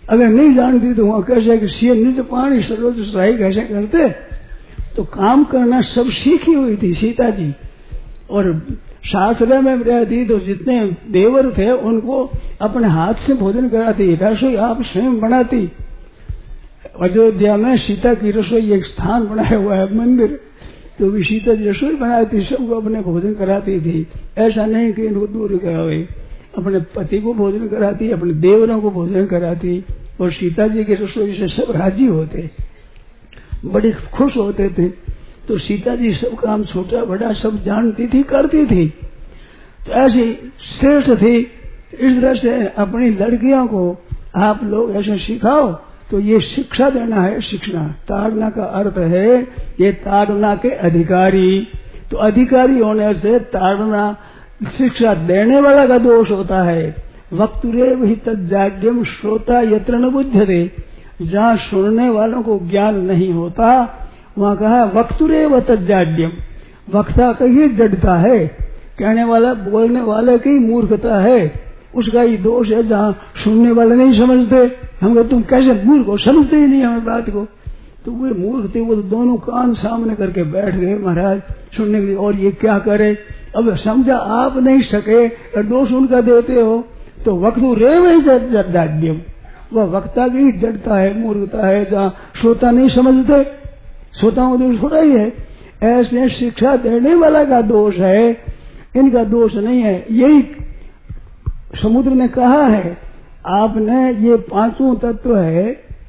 S2: अगर नहीं जानती तो वहां कैसे कि सिय निज पानी सर्वोच्च सराई कैसे करते। तो काम करना सब सीखी हुई थी सीता जी। और शास्त्र में रहती तो जितने देवर थे उनको अपने हाथ से भोजन कराती, रसोई आप स्वयं बनाती। अयोध्या में सीता की रसोई एक स्थान बनाया हुआ है मंदिर, तो भी सीता जी रसोई बनाती, सबको अपने भोजन कराती थी। ऐसा नहीं कि इनको दूर करावे, अपने पति को भोजन कराती, अपने देवरों को भोजन कराती। और सीता जी की रसोई से सब राजी होते, बड़ी खुश होते थे। तो सीता जी सब काम छोटा बड़ा सब जानती थी, करती थी। तो ऐसी श्रेष्ठ थी। इस तरह से अपनी लड़कियों को आप लोग ऐसे सिखाओ। तो ये शिक्षा देना है। शिक्षा ताड़ना का अर्थ है ये ताड़ना के अधिकारी। तो अधिकारी होने से ताड़ना शिक्षा देने वाला का दोष होता है। वक्तुरेव हि तज्जाड्यम श्रोता यत्र न बुध्यते। जहाँ सुनने वालों को ज्ञान नहीं होता वहाँ कहा वक्तुरेव तज्जाड्यम, वक्ता का ही जड़ता है, कहने वाला बोलने वाले की मूर्खता है, उसका ही दोष है। जहाँ सुनने वाले नहीं समझते, हम कहते तुम कैसे मूर्ख हो, समझते ही नहीं हमें बात को। तो वे मूर्ख थे, वो तो दोनों कान सामने करके बैठ गए महाराज सुनने के लिए। और ये क्या करे, अब समझा आप नहीं सके और दोष उनका देते हो। तो वक्तुरेव हि तज्जाड्यम, वह वक्ता की जड़ता है, मूर्खता है। जहाँ श्रोता नहीं समझते, श्रोताओं का दोष थोड़ा ही है। ऐसे शिक्षा देने वाला का दोष है, इनका दोष नहीं है। यही समुद्र ने कहा है आपने ये पांचों तत्व है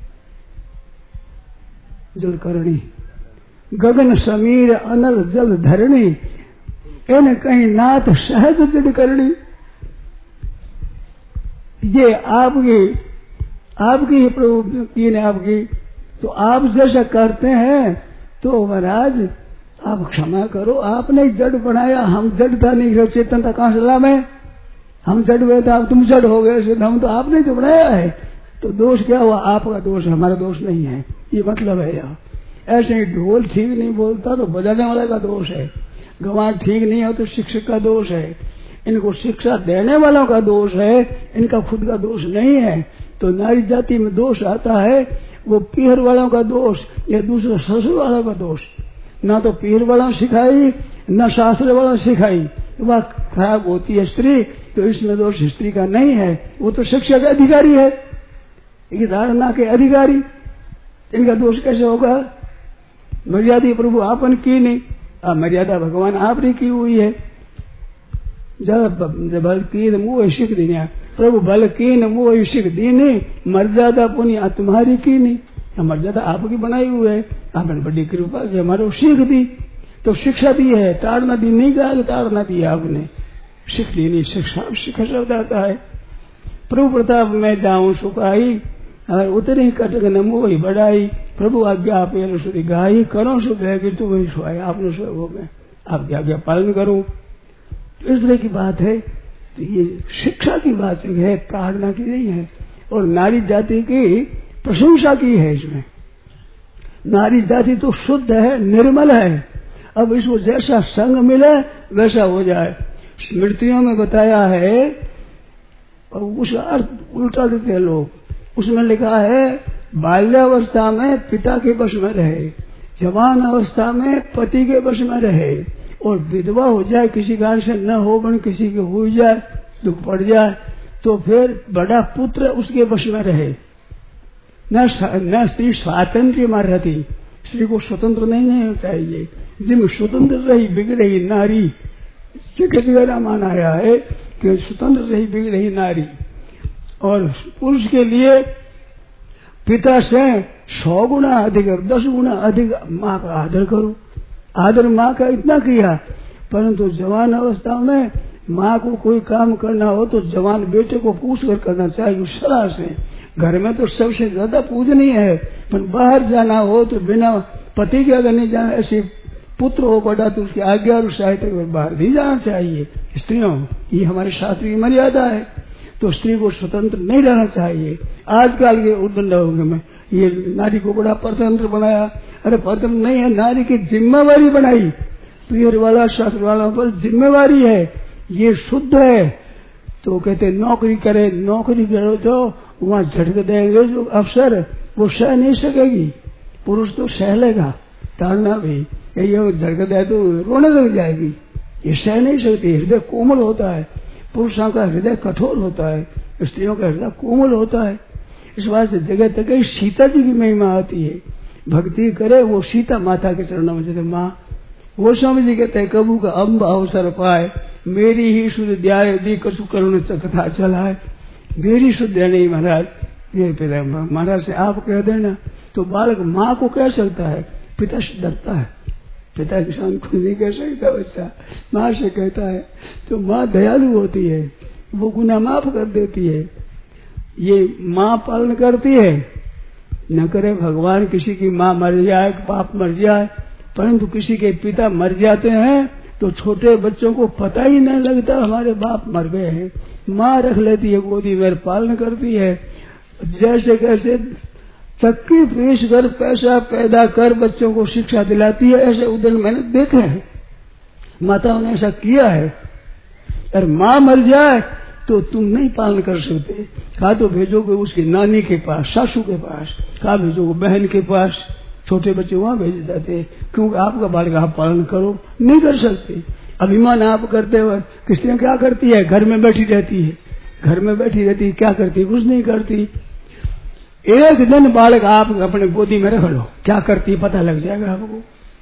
S2: जलकरणी, गगन समीर अनल जल धरणी, इन कहीं नाथ सहज जड़ करणी। ये आपकी प्रभु की ने आपकी। तो आप जैसा करते हैं तो महाराज आप क्षमा करो, आपने जड़ बनाया, हम जड़ता नहीं, चेतनता कहां से लाभ है। हम जड़ हुए थे, अब तुम जड़ हो गए, हम तो आपने तो बनाया है। तो दोष क्या हुआ, आपका दोष है, हमारा दोष नहीं है, ये मतलब है यहाँ। ऐसे ही ढोल ठीक नहीं बोलता तो बजाने वाले का दोष है, गवार ठीक नहीं हो तो शिक्षक का दोष है, इनको शिक्षा देने वालों का दोष है, इनका खुद का दोष नहीं है। तो नारी जाति में दोष आता है वो पीहर वालों का दोष या दूसरे ससुर वालों का दोष। ना तो पीहर वालों सिखाई न शास्त्र वालों सिखाई, वह खराब होती है स्त्री। तो इसमें दोष स्त्री का नहीं है, वो तो शिक्षा के अधिकारी है, ये धारणा के अधिकारी। इनका दोष कैसे होगा। मर्यादा प्रभु आपन की नहीं, मर्यादा भगवान आपने की हुई है। जब बल की मुँह शिख दीने, प्रभु बल की न मुँह शिख दीने, मर्यादा पुण्य तुम्हारी की नहीं, मर्यादा आपकी बनाई हुई है, आपने बड़ी कृपा से हमारे सीख दी। तो शिक्षा दी है, ताड़ना दी नहीं, कहा ताड़ना दी आपने, सीख ली नहीं। शिक्षा शब्द आता है। प्रभु प्रताप में जाऊं सुखाई, और उतरी कटक न मोही बढ़ाई, प्रभु आज्ञा आप सुधी गाई, करो सो गए कि तुम ही सुहाए, आपने सो हो गए, आपकी आज्ञा पालन करूं। इस तरह की बात है। तो ये शिक्षा की बात है, ताड़ना की नहीं है। और नारी जाति की प्रशंसा की है इसमें। नारी जाति तो शुद्ध है, निर्मल है। अब इसको जैसा संग मिले वैसा हो जाए। स्मृतियों में बताया है और उसका अर्थ उल्टा देते हैं लोग। उसमें लिखा है बाल्यावस्था में पिता के वश में रहे, जवान अवस्था में पति के वश में रहे, और विधवा हो जाए किसी कारण से न हो बन किसी के हो जाए, दुख पड़ जाए, तो फिर बड़ा पुत्र उसके वश में रहे। न स्त्री स्वातंत्र में रहती, स्त्री को स्वतंत्र नहीं होना चाहिए। जिम स्वतंत्र रही बिगड़ी नारी, जगह मान आया है कि स्वतंत्र रही बिगड़ी नारी। और पुरुष के लिए पिता से 100 गुना अधिक, 10 गुना अधिक माँ का आदर करो। आदर माँ का इतना किया, परंतु जवान अवस्था में माँ को कोई काम करना हो तो जवान बेटे को पूछ कर करना चाहिए, सलाह से। घर में तो सबसे ज्यादा पूजनीय है, पर बाहर जाना हो तो बिना पति के अगर नहीं जाना, ऐसे पुत्र हो बड़ा तो उसकी आज्ञा और सहायता के बाहर नहीं जाना चाहिए। स्त्रियों, ये हमारे शास्त्र की मर्यादा है। तो स्त्री को स्वतंत्र नहीं रहना चाहिए। आजकल के उद्दंड में ये नारी को बड़ा परतंत्र बनाया। अरे परतंत्र नहीं है, नारी की जिम्मेवारी बनाई। पीर वाला शास्त्र वाला पर जिम्मेवारी है, ये शुद्ध है। तो कहते नौकरी करे, नौकरी करो तो वहाँ झटक देंगे जो अफसर, वो सह नहीं सकेगी। पुरुष तो सह लेगा, ताड़ना भी, ये झटक दे तो रोने लग जाएगी, ये सह नहीं सकती। हृदय कोमल होता है, पुरुषों का हृदय कठोर होता है, स्त्रियों का हृदय कोमल होता है। इस बात से जगह तक सीता जी की महिमा आती है। भक्ति करे वो सीता माता के चरणों में, जैसे माँ गोस्वामी जी कहते हैं, कबू का अम्ब अवसर पाए, मेरी ही शुद्ध ध्याय दी कसु करुण कथा चलाए। मेरी शुद्ध नहीं महाराज, ये पिता महाराज से आप कह देना तो बालक माँ को कह सकता है, पिता से डरता है, पिता के सामने खुद नहीं कह सकता बच्चा, माँ से कहता है। तो माँ दयालु होती है, वो गुनाह माफ कर देती है। ये माँ पालन करती है, न करे भगवान किसी की माँ मर जाए, बाप मर जाए, परंतु किसी के पिता मर जाते हैं तो छोटे बच्चों को पता ही नहीं लगता हमारे बाप मर गए हैं। माँ रख लेती है गोदी में, पालन करती है। जैसे कैसे चक्की पीस कर पैसा पैदा कर बच्चों को शिक्षा दिलाती है, ऐसे उदाहरण मैंने देखे हैं, माताओं ने ऐसा किया है। और माँ मर जाए तो तुम नहीं पालन कर सकते, कहा तो भेजोगे उसकी नानी के पास, सासू के पास, कहा भेजोगे बहन के पास, छोटे बच्चे वहां भेज जाते, क्योंकि आपका बालक आप पालन करो, नहीं कर सकते। अभिमान आप करते हो। किस्तियां क्या करती है, घर में बैठी रहती है, घर में बैठी रहती है, क्या करती है, कुछ नहीं करती। एक दिन बालक आप अपने गोदी में रख लो, क्या करती है पता लग जाएगा आपको।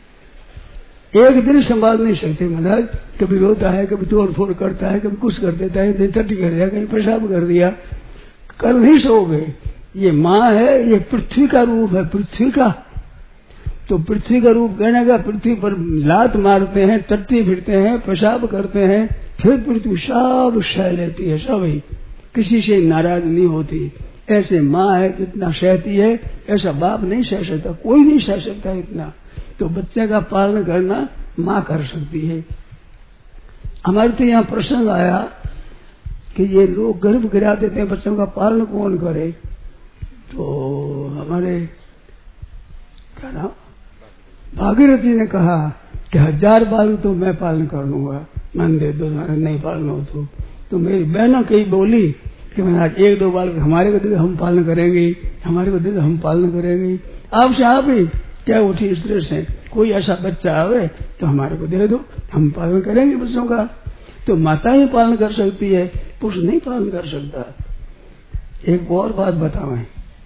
S2: एक दिन संभाल नहीं सकते महाराज, कभी रोता है, कभी तोड़ फोड़ करता है, कभी कुछ कर देता है, टट्टी कर दिया, कहीं पेशाब कर दिया, कर नहीं सोओगे। ये माँ है, ये पृथ्वी का रूप है, पृथ्वी का। तो पृथ्वी का रूप कहने का, पृथ्वी पर लात मारते हैं, टट्टी फिरते हैं, पेशाब करते हैं, फिर पृथ्वी सब सह लेती है, सभी किसी से नाराज नहीं होती। ऐसे माँ है कितना सहती है, ऐसा बाप नहीं सह सकता, कोई नहीं सह सकता इतना। तो बच्चे का पालन करना माँ कर सकती है। हमारे तो यहाँ प्रसंग आया कि ये लोग गर्भ गिरा देते हैं, बच्चों का पालन कौन करे। तो हमारे क्या नाम भागीरथी ने कहा कि 1000 बार तो मैं पालन कर लूंगा, मन दे दो, नहीं पालन हो तो मेरी बहनों कही बोली कि महाराज 1-2 बार हमारे को दे हम पालन करेंगे, हमारे को दे हम पालन करेंगे। आपसे आप ही क्या उठी इस तरह से, कोई ऐसा बच्चा आवे तो हमारे को दे दो, हम पालन करेंगे बच्चों का। तो माता ही पालन कर सकती है, पुरुष नहीं पालन कर सकता। एक और बात बताओ,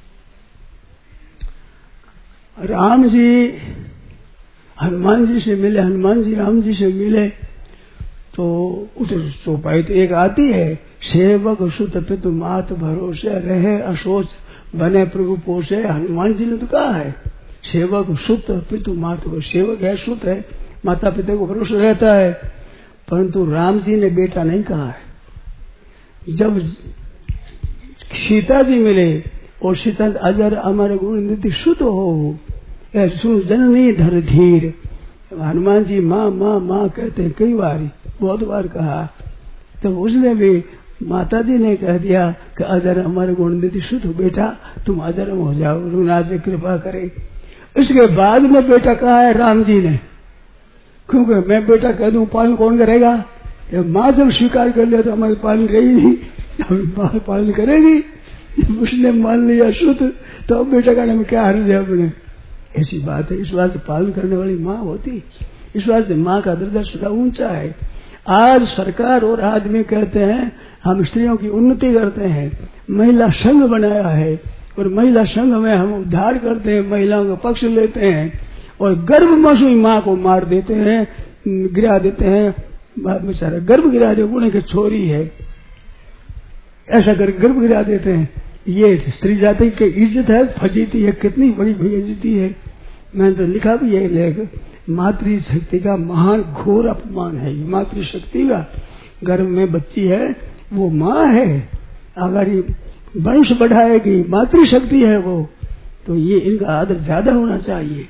S2: राम जी हनुमान जी से मिले, हनुमान जी राम जी से मिले तो उधर चौपाई तो एक आती है, सेवक सुत पितु मात भरोसे रहे अशोच बने प्रभु पोषे। हनुमान जी ने तो कहा है सेवक सुत पितु मात, सेवक है, सुत है, माता पिता को भरोसा रहता है, परंतु राम जी ने बेटा नहीं कहा है। जब सीता जी मिले और सीता अजर अमर गुण निधि सुत हो, सुन जननी धर धीर। हनुमान जी माँ माँ माँ कहते हैं, कई बार बहुत बार कहा, तो उसने भी माता जी ने कह दिया कि अजर अमर गुण निधि सुत हो, बेटा तुम अजरम हो जाओ, रघुनाथ जी कृपा करे। इसके बाद में बेटा कहा है राम जी ने, क्योंकि मैं बेटा कह दूं पालन कौन करेगा। माँ जब स्वीकार कर लिया तो हमारे पालन करेगी नहीं, हम पालन करेगी। उसने मान लिया शुद्ध, तो अब बेटा कहने में क्या हर्ज है अपने। ऐसी बात है, इस बात से पालन करने वाली माँ होती, इस बात से माँ का दर्जा सदा ऊंचा है। आज सरकार और आदमी कहते हैं हम स्त्रियों की उन्नति करते हैं, महिला संघ बनाया है और महिला संघ में हम उद्धार करते हैं, महिलाओं का पक्ष लेते हैं और गर्भवश हुई माँ को मार देते हैं, गिरा देते हैं। बेचारा गर्भ गिरा दे, उन्हें की छोरी है, ऐसा कर गर्भ गिरा देते हैं। ये स्त्री जाति की इज्जत है, फजीती है, कितनी बड़ी बेइज्जती है। मैंने तो लिखा भी है लेख, मातृशक्ति का महान घोर अपमान है। मातृशक्ति का गर्भ में बच्ची है, वो माँ है, अगर वंश बढ़ाएगी, मातृशक्ति है वो, तो ये इनका आदर ज्यादा होना चाहिए।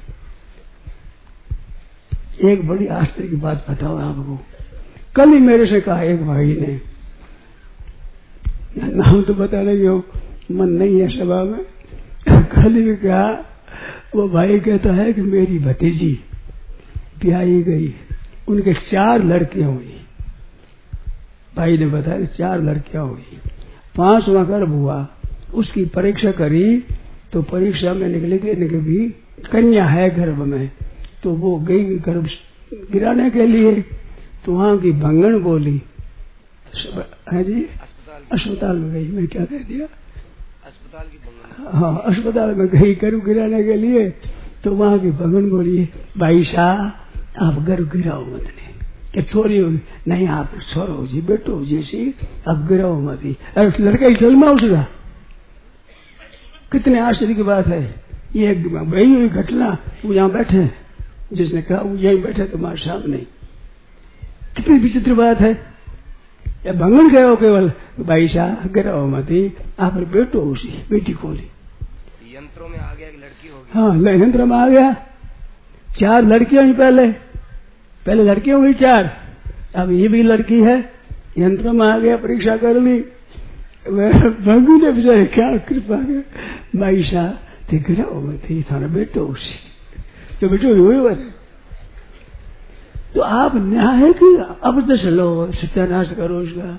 S2: एक बड़ी आश्चर्य की बात बताओ आपको, कल ही मेरे से कहा एक भाई ने, नाम तो बता रही हो, मन नहीं है सभा में, कल ही कहा, वो भाई कहता है कि मेरी भतीजी ब्याही गई, उनके 4 लड़कियां हुई। भाई ने बताया 4 लड़कियां हुई, 5वां गर्भ हुआ, उसकी परीक्षा करी तो परीक्षा में निकली कि भी कन्या है गर्भ में, तो वो गई गर्भ गिराने के लिए, तो वहां की भंगण बोली है जी, अस्पताल में गई, मैं क्या कह दिया,
S3: अस्पताल की भंगण,
S2: हाँ अस्पताल में गई गर्भ गिराने के लिए, तो वहां की भंगण बोली भाई साहब आप गर्भ गिराओ मत, नहीं कि छोरी होगी, नहीं आप छोरो जी बेटो जी सी अब गिराओ मत ही, अरे लड़का ही जन्मा उसका, कितने आश्चर्य की बात है ये, वही हुई घटना, वो यहाँ बैठे, जिसने कहा वो यही बैठे तुम्हारे सामने, कितनी विचित्र बात है, या भंगन गए हो केवल भाई साहब गिराओ मत ही, आप बेटो उसी बेटी खोली,
S3: यंत्रों में आ गया कि लड़की होगी,
S2: हाँ यंत्र में आ गया, 4 लड़कियां ही पहले लड़कियां हुई 4, अब ये भी लड़की है, यंत्र में आ गया, परीक्षा कर ली, भंगू ने बेचारे क्या कृपा कर भाई साहब ते गिराओ मत ही, थाना बेटो उसी, तो बेटो हुई, तो आप न्याय की अब दस लो, सत्यानाश करो उसका।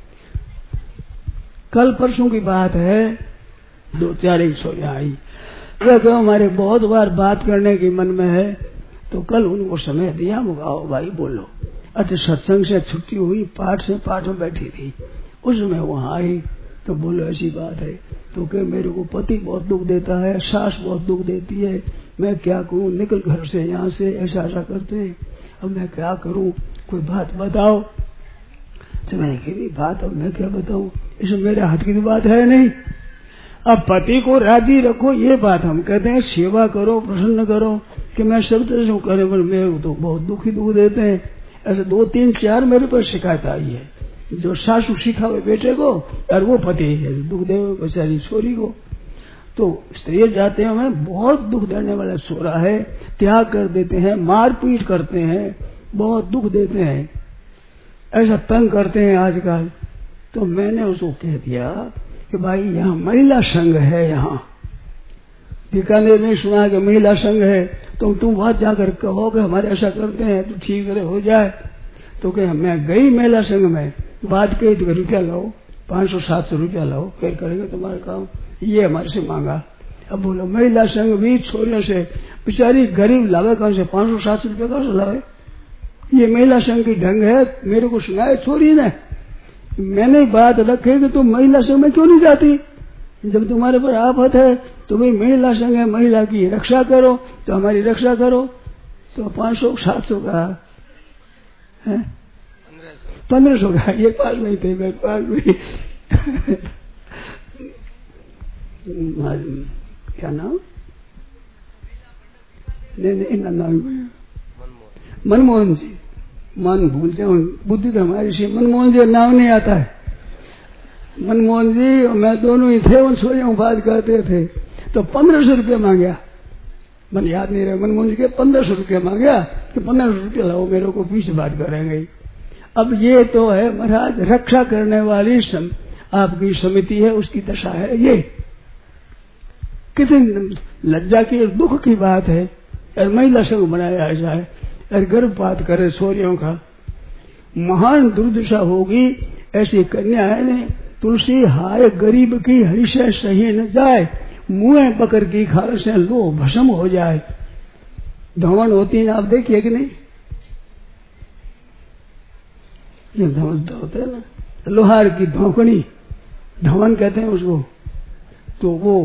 S2: कल परसों की बात है, 2-4 एक सौ आई, हमारे बहुत बार बात करने की मन में है, तो कल उनको समय दिया, मुगाओ भाई बोलो। अच्छा सत्संग से छुट्टी हुई, पाठ में बैठी थी, उसमें वहां आई, तो बोलो ऐसी बात है, तो क्या मेरे को पति बहुत दुख देता है, सास बहुत दुख देती है, मैं क्या करूं, निकल घर से यहाँ से, ऐसा करते हैं, अब मैं क्या करूं, कोई बात बताओ। तो मैंने कही बात अब मैं क्या बताऊं, इसमें मेरे हाथ की तो बात है नहीं। अब पति को राजी रखो ये बात हम कहते हैं, सेवा करो, प्रसन्न करो, कि मैं सब तरह से करे, पर मेरे तो बहुत दुख देते हैं। ऐसे 2-3-4 मेरे पर शिकायत आई है, जो सासू सिखावे बेटे को और वो पति दुख दे बेचारी छोरी को। तो स्त्री जाते हैं, हमें बहुत दुख देने वाला छोरा है, त्याग कर देते हैं, मारपीट करते हैं, बहुत दुख देते हैं, ऐसा तंग करते हैं आजकल। तो मैंने उसको कह दिया कि भाई यहाँ महिला संघ है, यहाँ बीकानेर में सुना कि महिला संघ है, तो तुम वहां जाकर कहो कि हमारे ऐसा करते हैं तो ठीक हो जाए। तो क्या मैं गई महिला संघ में, बात कही तो रुपया लाओ, 500-700 रुपया लाओ, फिर करेंगे तुम्हारा काम, ये हमारे से मांगा। अब बोलो महिला संघ भी छोरियों से, बेचारी गरीब लावे कहाँ से 500-700 रुपया कहाँ से लावे, ये महिला संघ की ढंग है। मेरे को सुनाए छोरी ने, मैंने बात रखे कि तुम महिला संघ में क्यों नहीं जाती, जब तुम्हारे पर आफत है तो भाई महिला संघ है, महिला की रक्षा करो, तो हमारी रक्षा करो। तो 500-700 का है, 1500 का, ये पास नहीं थे मेरे पास भी। क्या नाम, नहीं नाम मनमोहन जी, मन भूल जाओ, बुद्धि तो हमारी सी, मनमोहन जी नाम नहीं आता है। मनमोहन जी और मैं दोनों ही थे, उन सोया बात करते थे, तो 1500 रुपया मांगा, मन याद नहीं रहा, मनमोहन जी के 1500 रुपया मांगा कि 1500 रुपया लाओ, मेरे को पीछे बात करेंगे। अब ये तो है महाराज, रक्षा करने वाली आपकी समिति है, उसकी दशा है ये, कितनी लज्जा की दुख की बात है। और महिला संघ बनाया जाए और गर्भपात करे छोरियों का, महान दुर्दशा होगी। ऐसी कन्या है ने, तुलसी हाय गरीब की हरि से सही न जाए, मुँह पकड़ की खाल से लो भस्म हो जाए। धवन होती है, आप देखिए कि नहीं, ये धवन तो होते है ना, लोहार की धोकनी, धवन कहते हैं उसको। तो वो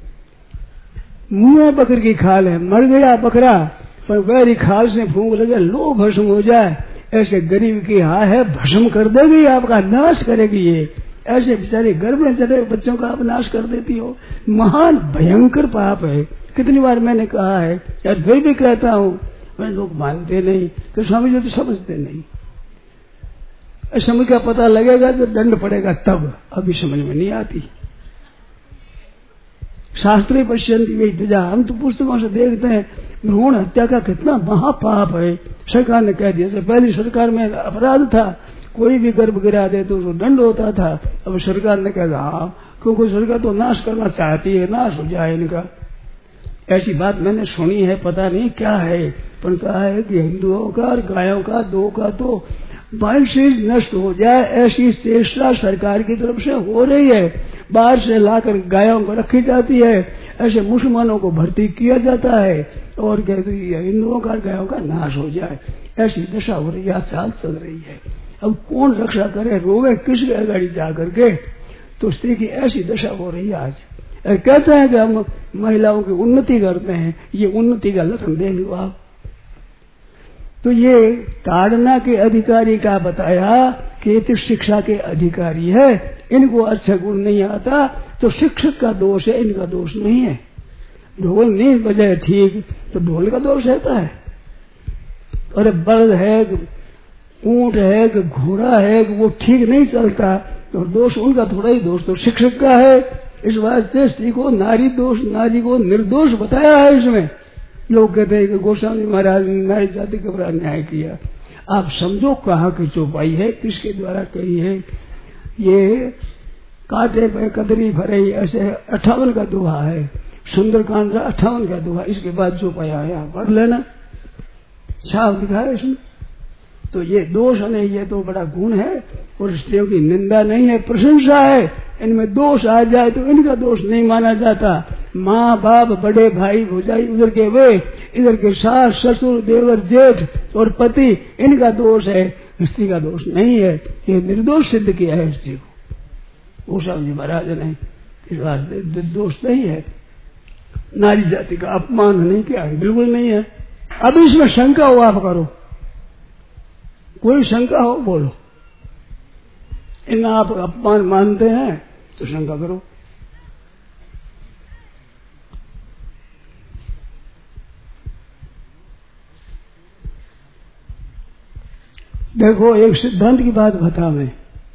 S2: मुँह पकड़ की खाल है, मर गया बकरा, पर वैरी खाल से फूंक लगे, लो भस्म हो जाए। ऐसे गरीब की हाय है, भस्म कर देगी, आपका नाश करेगी ये। ऐसे बेचारे गर्भ में चले बच्चों का आप नाश कर देती हो, महान भयंकर पाप है। कितनी बार मैंने कहा है, यार फिर भी कहता हूँ, मैं लोग मानते नहीं, तो स्वामी जी तो समझते नहीं। समझ का पता लगेगा तो दंड पड़ेगा तब, अभी समझ में नहीं आती। शास्त्रीय पश्यंती वही दुजा, हम तो पुस्तकों से देखते हैं भ्रूण हत्या का कितना महापाप है। सरकार ने कह दिया, पहली सरकार में अपराध था, कोई भी गर्भ गिरा दे तो उसको दंड होता था। अब सरकार ने कहा हाँ, क्योंकि सरकार तो नाश करना चाहती है, नाश हो जाए इनका। ऐसी बात मैंने सुनी है, पता नहीं क्या है, पर कहा है कि हिंदुओं का और गायों का दो का तो बाइक से नष्ट हो जाए, ऐसी चेष्टा सरकार की तरफ से हो रही है। बाहर से लाकर गायों को रखी जाती है, ऐसे मुसलमानों को भर्ती किया जाता है और कहते हिंदुओं का गायों का नाश हो जाए, ऐसी दशा हो रही है, चाल चल रही है। अब कौन रक्षा करे, रोवे किसके अगाड़ी जा करके, तो स्त्री की ऐसी दशा हो रही है आज। कहते हैं कि हम महिलाओं की उन्नति करते हैं, ये उन्नति का लक्षण देख लो आप। तो ये ताड़ना के अधिकारी का बताया कि ये तो शिक्षा के अधिकारी है, इनको अच्छा गुण नहीं आता तो शिक्षक का दोष है, इनका दोष नहीं है। ढोल नहीं बजाए ठीक तो ढोल का दोष रहता है। अरे बलद है, ऊंट है, घोड़ा है, वो ठीक नहीं चलता तो दोष उनका थोड़ा ही, दोष तो शिक्षक का है। इस वास्ते स्त्री को नारी दोष, नारी को निर्दोष बताया है इसमें। लोग कहते हैं कि गोस्वामी महाराज ने नारी जाति का बड़ा न्याय किया। आप समझो कहाँ की चौपाई है, किसके द्वारा कही है। ये कांटे पे कदरी भरे ऐसे 58 का दोहा है, सुंदरकांड का 58 का दोहा। इसके बाद चौपाई आया, पढ़ लेना, छाप दिखाया इसमें। तो ये दोष नहीं, ये तो बड़ा गुण है और स्त्रियों की निंदा नहीं है, प्रशंसा है। इनमें दोष आ जाए तो इनका दोष नहीं माना जाता। माँ बाप, बड़े भाई भौजाई उधर के वे, इधर के सास ससुर देवर जेठ और पति, इनका दोष है, स्त्री का दोष नहीं है। ये निर्दोष सिद्ध किया है स्त्री को गोस्वामी महाराज ने, इस वास्ते दोष नहीं है। नारी जाति का अपमान नहीं किया है, बिल्कुल नहीं है। अब इसमें शंका हो आप करो, कोई शंका हो बोलो। इन आप अपमान मानते हैं तो शंका करो। देखो एक सिद्धांत की बात बता मैं,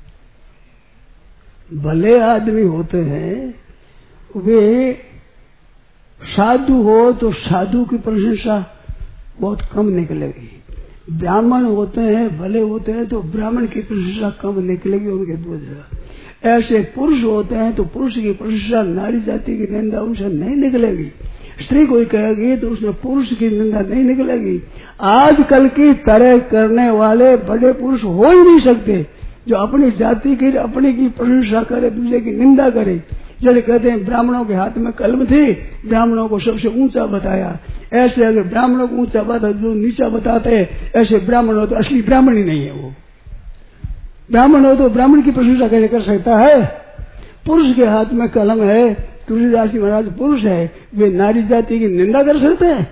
S2: भले आदमी होते हैं वे साधु हो तो साधु की प्रशंसा बहुत कम निकलेगी। ब्राह्मण होते हैं, भले होते हैं तो ब्राह्मण की प्रशंसा कम निकलेगी उनके द्वारा। ऐसे पुरुष होते हैं तो पुरुष की प्रशंसा, नारी जाति की निंदा उनसे नहीं निकलेगी। स्त्री कोई कहेगी तो उसमें पुरुष की निंदा नहीं निकलेगी। आजकल की तरह करने वाले बड़े पुरुष हो ही नहीं सकते जो अपनी जाति की, अपनी की प्रशंसा करे, दूसरे की निंदा करे। जैसे कहते हैं ब्राह्मणों के हाथ में कलम थी, ब्राह्मणों को सबसे ऊंचा बताया। ऐसे अगर ब्राह्मणों को ऊंचा बता, जो नीचा बताते ऐसे ब्राह्मण हो तो असली ब्राह्मण ही नहीं है। वो ब्राह्मण हो तो ब्राह्मण की प्रशंसा कैसे कर सकता है। पुरुष के हाथ में कलम है, तुलसीदास जी महाराज पुरुष है, वे नारी जाति की निंदा कर सकते हैं।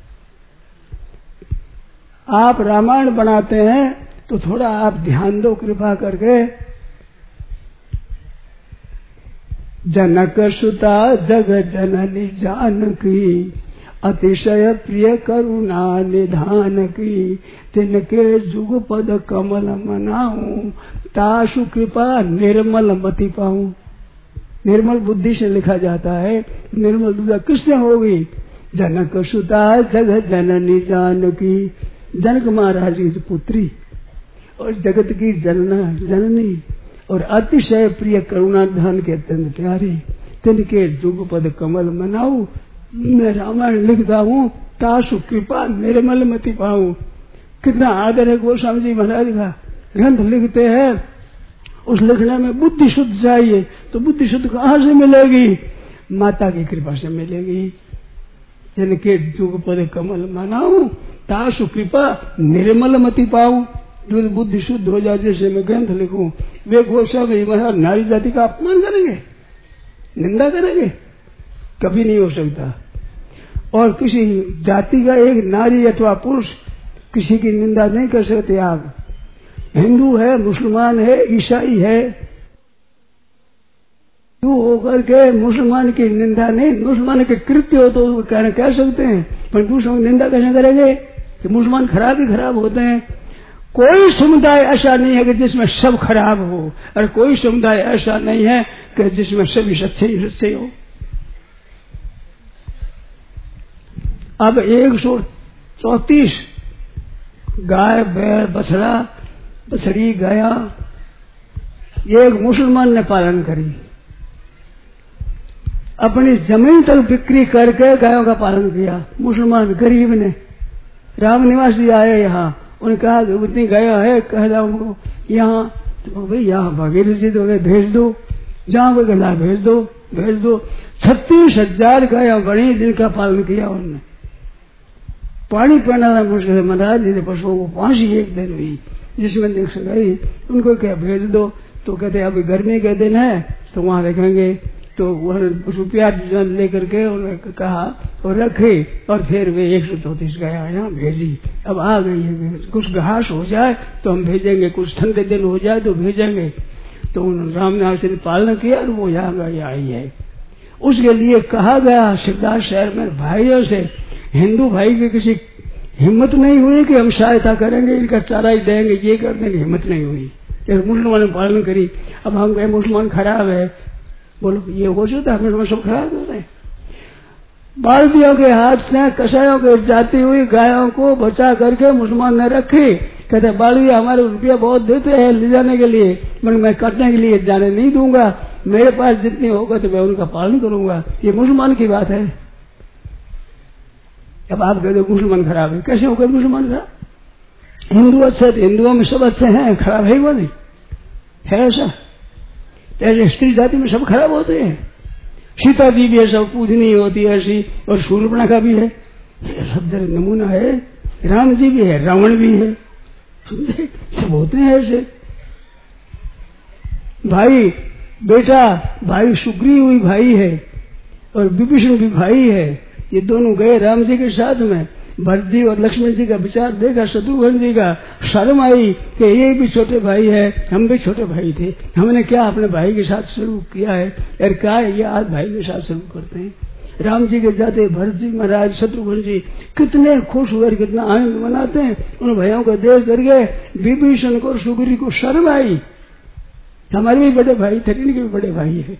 S2: आप रामायण बनाते हैं तो थोड़ा आप ध्यान दो कृपा करके। जनक सुता जग जननी जानकी, अतिशय प्रिय करुणा निधान की, तिनके जुग पद कमल मनाऊं, तासु कृपा निर्मल मति पाऊं। निर्मल बुद्धि से लिखा जाता है, निर्मल बुद्धि किससे होगी। जनक सुता जग जननी जानकी, जनक महाराज की पुत्री और जगत की जननी और अतिशय प्रिय करुणा धन के अत्यंत प्यारी, तिनके जुग पद कमल मनाऊ। मैं रामायण लिखता हूँ, तासु कृपा निर्मल मति पाऊं। कितना आदर है गोस्वामी जी महाराज का। ग्रंथ लिखते हैं, उस लिखने में बुद्धि शुद्ध चाहिए, तो बुद्धि शुद्ध कहाँ से मिलेगी। माता की कृपा से मिलेगी। जिनके जुग पद कमल मनाऊं, तासु कृपा निर्मल मति पाऊं। जो बुद्धि शुद्ध हो जाए, जैसे मैं ग्रंथ लिखूं, वे गोस्वामी महाराज नारी जाति का अपमान करेंगे, निंदा करेंगे, कभी नहीं हो सकता। और किसी जाति का एक नारी अथवा पुरुष किसी की निंदा नहीं कर सकते आप। हिंदू है, मुसलमान है, ईसाई है, हिंदू होकर के मुसलमान की निंदा नहीं, मुसलमान के कृत्य हो तो कह सकते हैं, पर दूसरों की निंदा कैसे करेंगे कि मुसलमान खराब ही खराब होते हैं। कोई समुदाय ऐसा नहीं है कि जिसमें सब खराब हो, और कोई समुदाय ऐसा नहीं है कि जिसमें सभी सच्चे ही सच्चे हो। अब 134 गाय बैल बछड़ा बछड़ी गाया एक मुसलमान ने पालन करी, अपनी जमीन तक बिक्री करके गायों का पालन किया। मुसलमान गरीब ने, राम निवास जी आए यहाँ, उन्होंने कहा उतनी गाया है, कह रहा हूँ यहाँ, तो भाई यहाँ भगीरथ जी तो भेज दो। जहाँ कोई कहता भेज दो भेज दो। 36,000 गाया बड़ी जिनका पालन किया उन्होंने। पानी पीना मुश्किल है महाराज, जैसे पशुओं को फांसी एक दिन हुई जिसमें देख सकाई, उनको क्या भेज दो तो कहते अभी गर्मी के दिन है तो वहां देखेंगे, तो रुपया लेकर के उन्होंने कहा और रखे, और फिर वे 134 गाया यहाँ भेजी। अब आ गई है, कुछ घास हो जाए तो हम भेजेंगे, कुछ ठंडे दिन हो जाए तो भेजेंगे। तो उन्होंने रामनाथ से पालन किया और वो यहाँ गई आई है। उसके लिए कहा गया शिवदास शहर में भाइयों से, हिंदू भाई की किसी हिम्मत नहीं हुई कि हम सहायता करेंगे, इनका चारा ही देंगे, ये कर देंगे, हिम्मत नहीं हुई। मुसलमान ने पालन करी। अब हम कहे मुसलमान खराब है, बोलो ये हो जाता है, हम सब खराब होते हैं। बाल्दियों के हाथ से कसायों के जाती हुई गायों को बचा करके मुसलमान ने रखी। कहते बाल्दिया हमारे रुपया बहुत देते हैं ले जाने के लिए, मगर मैं काटने के लिए जाने नहीं दूंगा, मेरे पास जितनी होगा तो मैं उनका पालन करूंगा। ये मुसलमान की बात है। अब आप कहते मुसलमान खराब है, कैसे होगा मुसलमान खराब? हिंदू अच्छे थे, हिंदुओं में सब अच्छे हैं, खराब है वो नहीं है ऐसा? ऐसे स्त्री जाति में सब खराब होते हैं। सीता जी भी है, सब पूजनीय होती है ऐसी, और शूर्पणखा भी है, सब नमूना है। राम जी भी है, रावण भी है, सब होते हैं ऐसे। भाई बेटा भाई सुग्रीव भी भाई है और विभीषण भी भाई है। ये दोनों गए राम जी के साथ में, भरत जी और लक्ष्मण जी का विचार देखा, शत्रुघ्न जी का शर्म आई कि ये भी छोटे भाई है, हम भी छोटे भाई थे, हमने क्या अपने भाई के साथ शुरू किया है, और क्या है ये आज भाई के साथ शुरू करते हैं। राम जी के जाते भरत जी महाराज शत्रुघ्न जी कितने खुश हुए, कितना आनंद मनाते हैं उन भाइयों को देख करके। विभीषण को सुग्रीव को शर्म आई, हमारे भी बड़े भाई थे, इनके भी बड़े भाई है,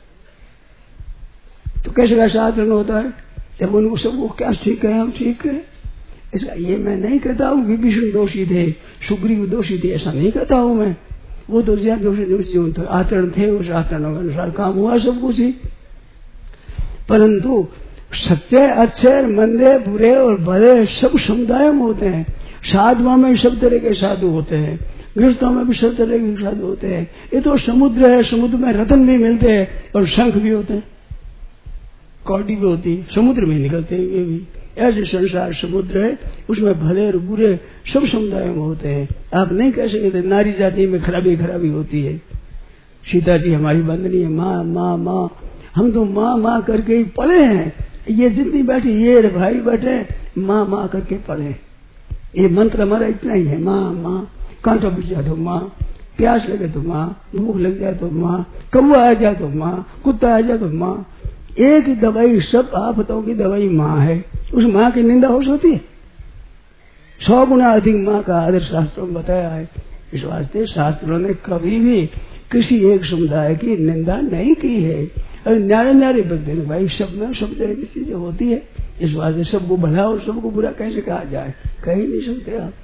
S2: तो कैसे कैसा आचरण होता है। जब उनको सबको क्या ठीक है, हम ठीक है, इसका ये मैं नहीं कहता हूँ विभीषण दोषी थे, सुग्रीव दोषी थे, ऐसा नहीं कहता हूँ मैं। वो तो ज्यादा दोषी जो आचरण थे उस आचरण के अनुसार काम हुआ सब कुछ ही। परंतु सच्चे अच्छे मंदे बुरे और भले सब समुदाय में होते हैं। साधुओं में भी सब तरह के साधु होते हैं, गृहस्थों में भी सब तरह के साधु होते हैं। ये तो समुद्र है, समुद्र में रत्न भी मिलते हैं और शंख भी होते हैं, कौड़ी भी होती है, समुद्र में निकलते हैं ये भी। ऐसे संसार समुद्र है, उसमें भले और बुरे सब समुदाय में होते हैं। आप नहीं कह सकते नारी जाति में खराबी खराबी होती है। सीता जी हमारी बंदनी है, माँ माँ माँ, हम तो माँ माँ करके ही पढ़े हैं। ये जितनी बैठी ये भाई बैठे माँ माँ करके पढ़े, ये मंत्र हमारा इतना ही है, माँ माँ। कांटा बिछ जाए तो माँ, प्यास लगे तो माँ, भूख लग जाए तो माँ, कौवा आ जाए तो माँ, कुत्ता आ जाए तो माँ। एक ही दवाई, सब आफतों की दवाई माँ है। उस माँ की निंदा हो सकती है? 100 गुना अधिक माँ का आदर शास्त्रों में बताया है। इस वास्ते शास्त्रों ने कभी भी किसी एक समुदाय की निंदा नहीं की है। और न्यारे न्यारे बदले भाई सब में सब तरह की चीजें होती है। इस वास्ते सबको भला और सबको बुरा कैसे कहा जाए, कह ही नहीं सकते आप।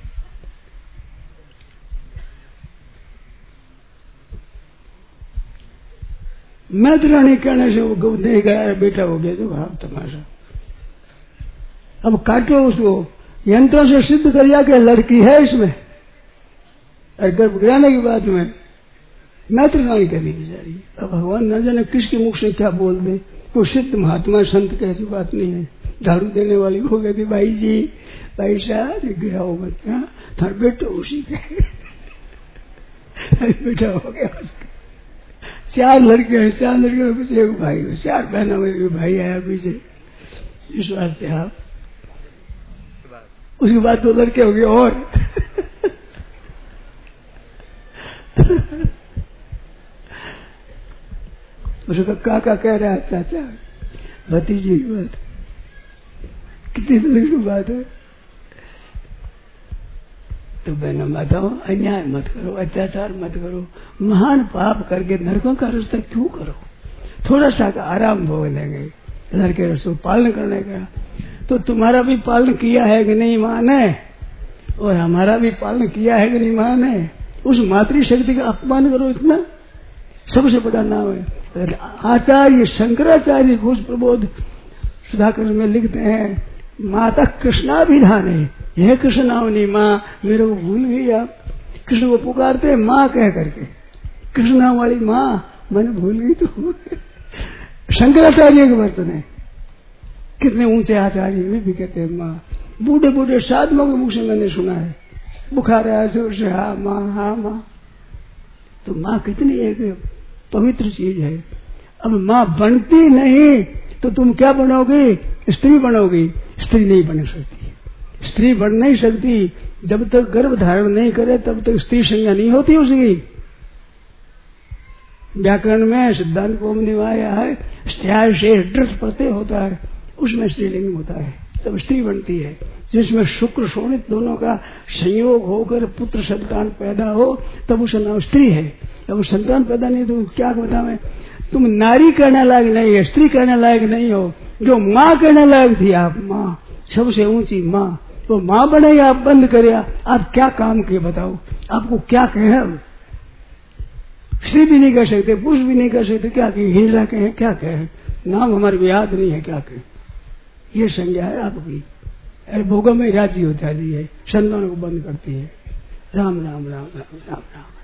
S2: मैं तो रानी कहने से वो दे गया, बेटा हो गया तो भाव तमाशा। अब काटो उसको, यंत्रों से सिद्ध करिया कि लड़की है इसमें, और गर्भ गिराने की बात में मैं तो रानी कहनी बेचारी। अब भगवान न जाने किसके मुख से क्या बोल दे। वो सिद्ध महात्मा संत की ऐसी बात नहीं है। झाड़ू देने वाली हो गई थी, भाई जी भाई साहब गिराओ मत, थार बेटो उसी के बेटा हो गया। 4 लड़के हैं, 4 लड़के में पीछे एक भाई, 4 बहनों में भाई आया पीछे। इस वास्ते आप उसके बाद 2 लड़के हो गए और उसका काका कह रहा है चाचा भतीजी की बात, कितनी बड़ी बात है। तो बहनों माताओं अन्याय मत करो, अत्याचार मत करो, महान पाप करके नरकों का रास्ता क्यों करो। थोड़ा सा का आराम भोग लेंगे, लड़के रसों पालन करने का। तो तुम्हारा भी पालन किया है कि नहीं माँ ने, और हमारा भी पालन किया है कि नहीं माँ ने। उस मातृशक्ति का अपमान करो, इतना सबसे बड़ा नाम है। आचार्य शंकराचार्य घोष प्रबोध सुधाकर में लिखते हैं, माता कृष्णाभिधान है, यह कृष्णावनी माँ, मेरे को भूल गई आप। कृष्ण को पुकारते हैं माँ कह करके, कृष्णा वाली माँ, मैंने भूल गई तो शंकराचार्य के बर्तन है। कितने ऊंचे आचार्य में भी कहते हैं माँ। बूढ़े बूढ़े साधुओं के मुख से मैंने सुना है, बुखार आया जोर से हाँ माँ हाँ माँ। तो माँ कितनी एक पवित्र चीज है। अब माँ बनती नहीं तो तुम क्या बनोगी? स्त्री बनोगी। स्त्री नहीं बन सकती, स्त्री बन नहीं सकती जब तक गर्भ धारण नहीं करे, तब तक स्त्री संज्ञा नहीं होती उसकी। व्याकरण में सिद्धांत को में आया है, स्त्याय से ड्रथ प्रत्यय होता है, उसमें स्त्रीलिंग होता है, तब स्त्री बनती है। जिसमें शुक्र शोणित दोनों का संयोग होकर पुत्र संतान पैदा हो, तब उसका नाम स्त्री है। अब संतान पैदा नहीं तो क्या बताऊं, तुम नारी कहने लायक नहीं है, स्त्री कहने लायक नहीं हो। जो माँ कहने लायक थी आप, माँ सबसे ऊंची माँ, तो माँ बने आप बंद करे, आप क्या काम किए बताओ? आपको क्या कहे? स्त्री भी नहीं कह सकते, पुरुष भी नहीं कह सकते, क्या कहे? हिजड़ा कहे, क्या कहे? नाम हमारे याद नहीं है, क्या कहे? ये संज्ञा है आपकी। अरे भोगों में राज्य हो जाती है, संतानों को बंद करती है। राम राम राम राम राम राम।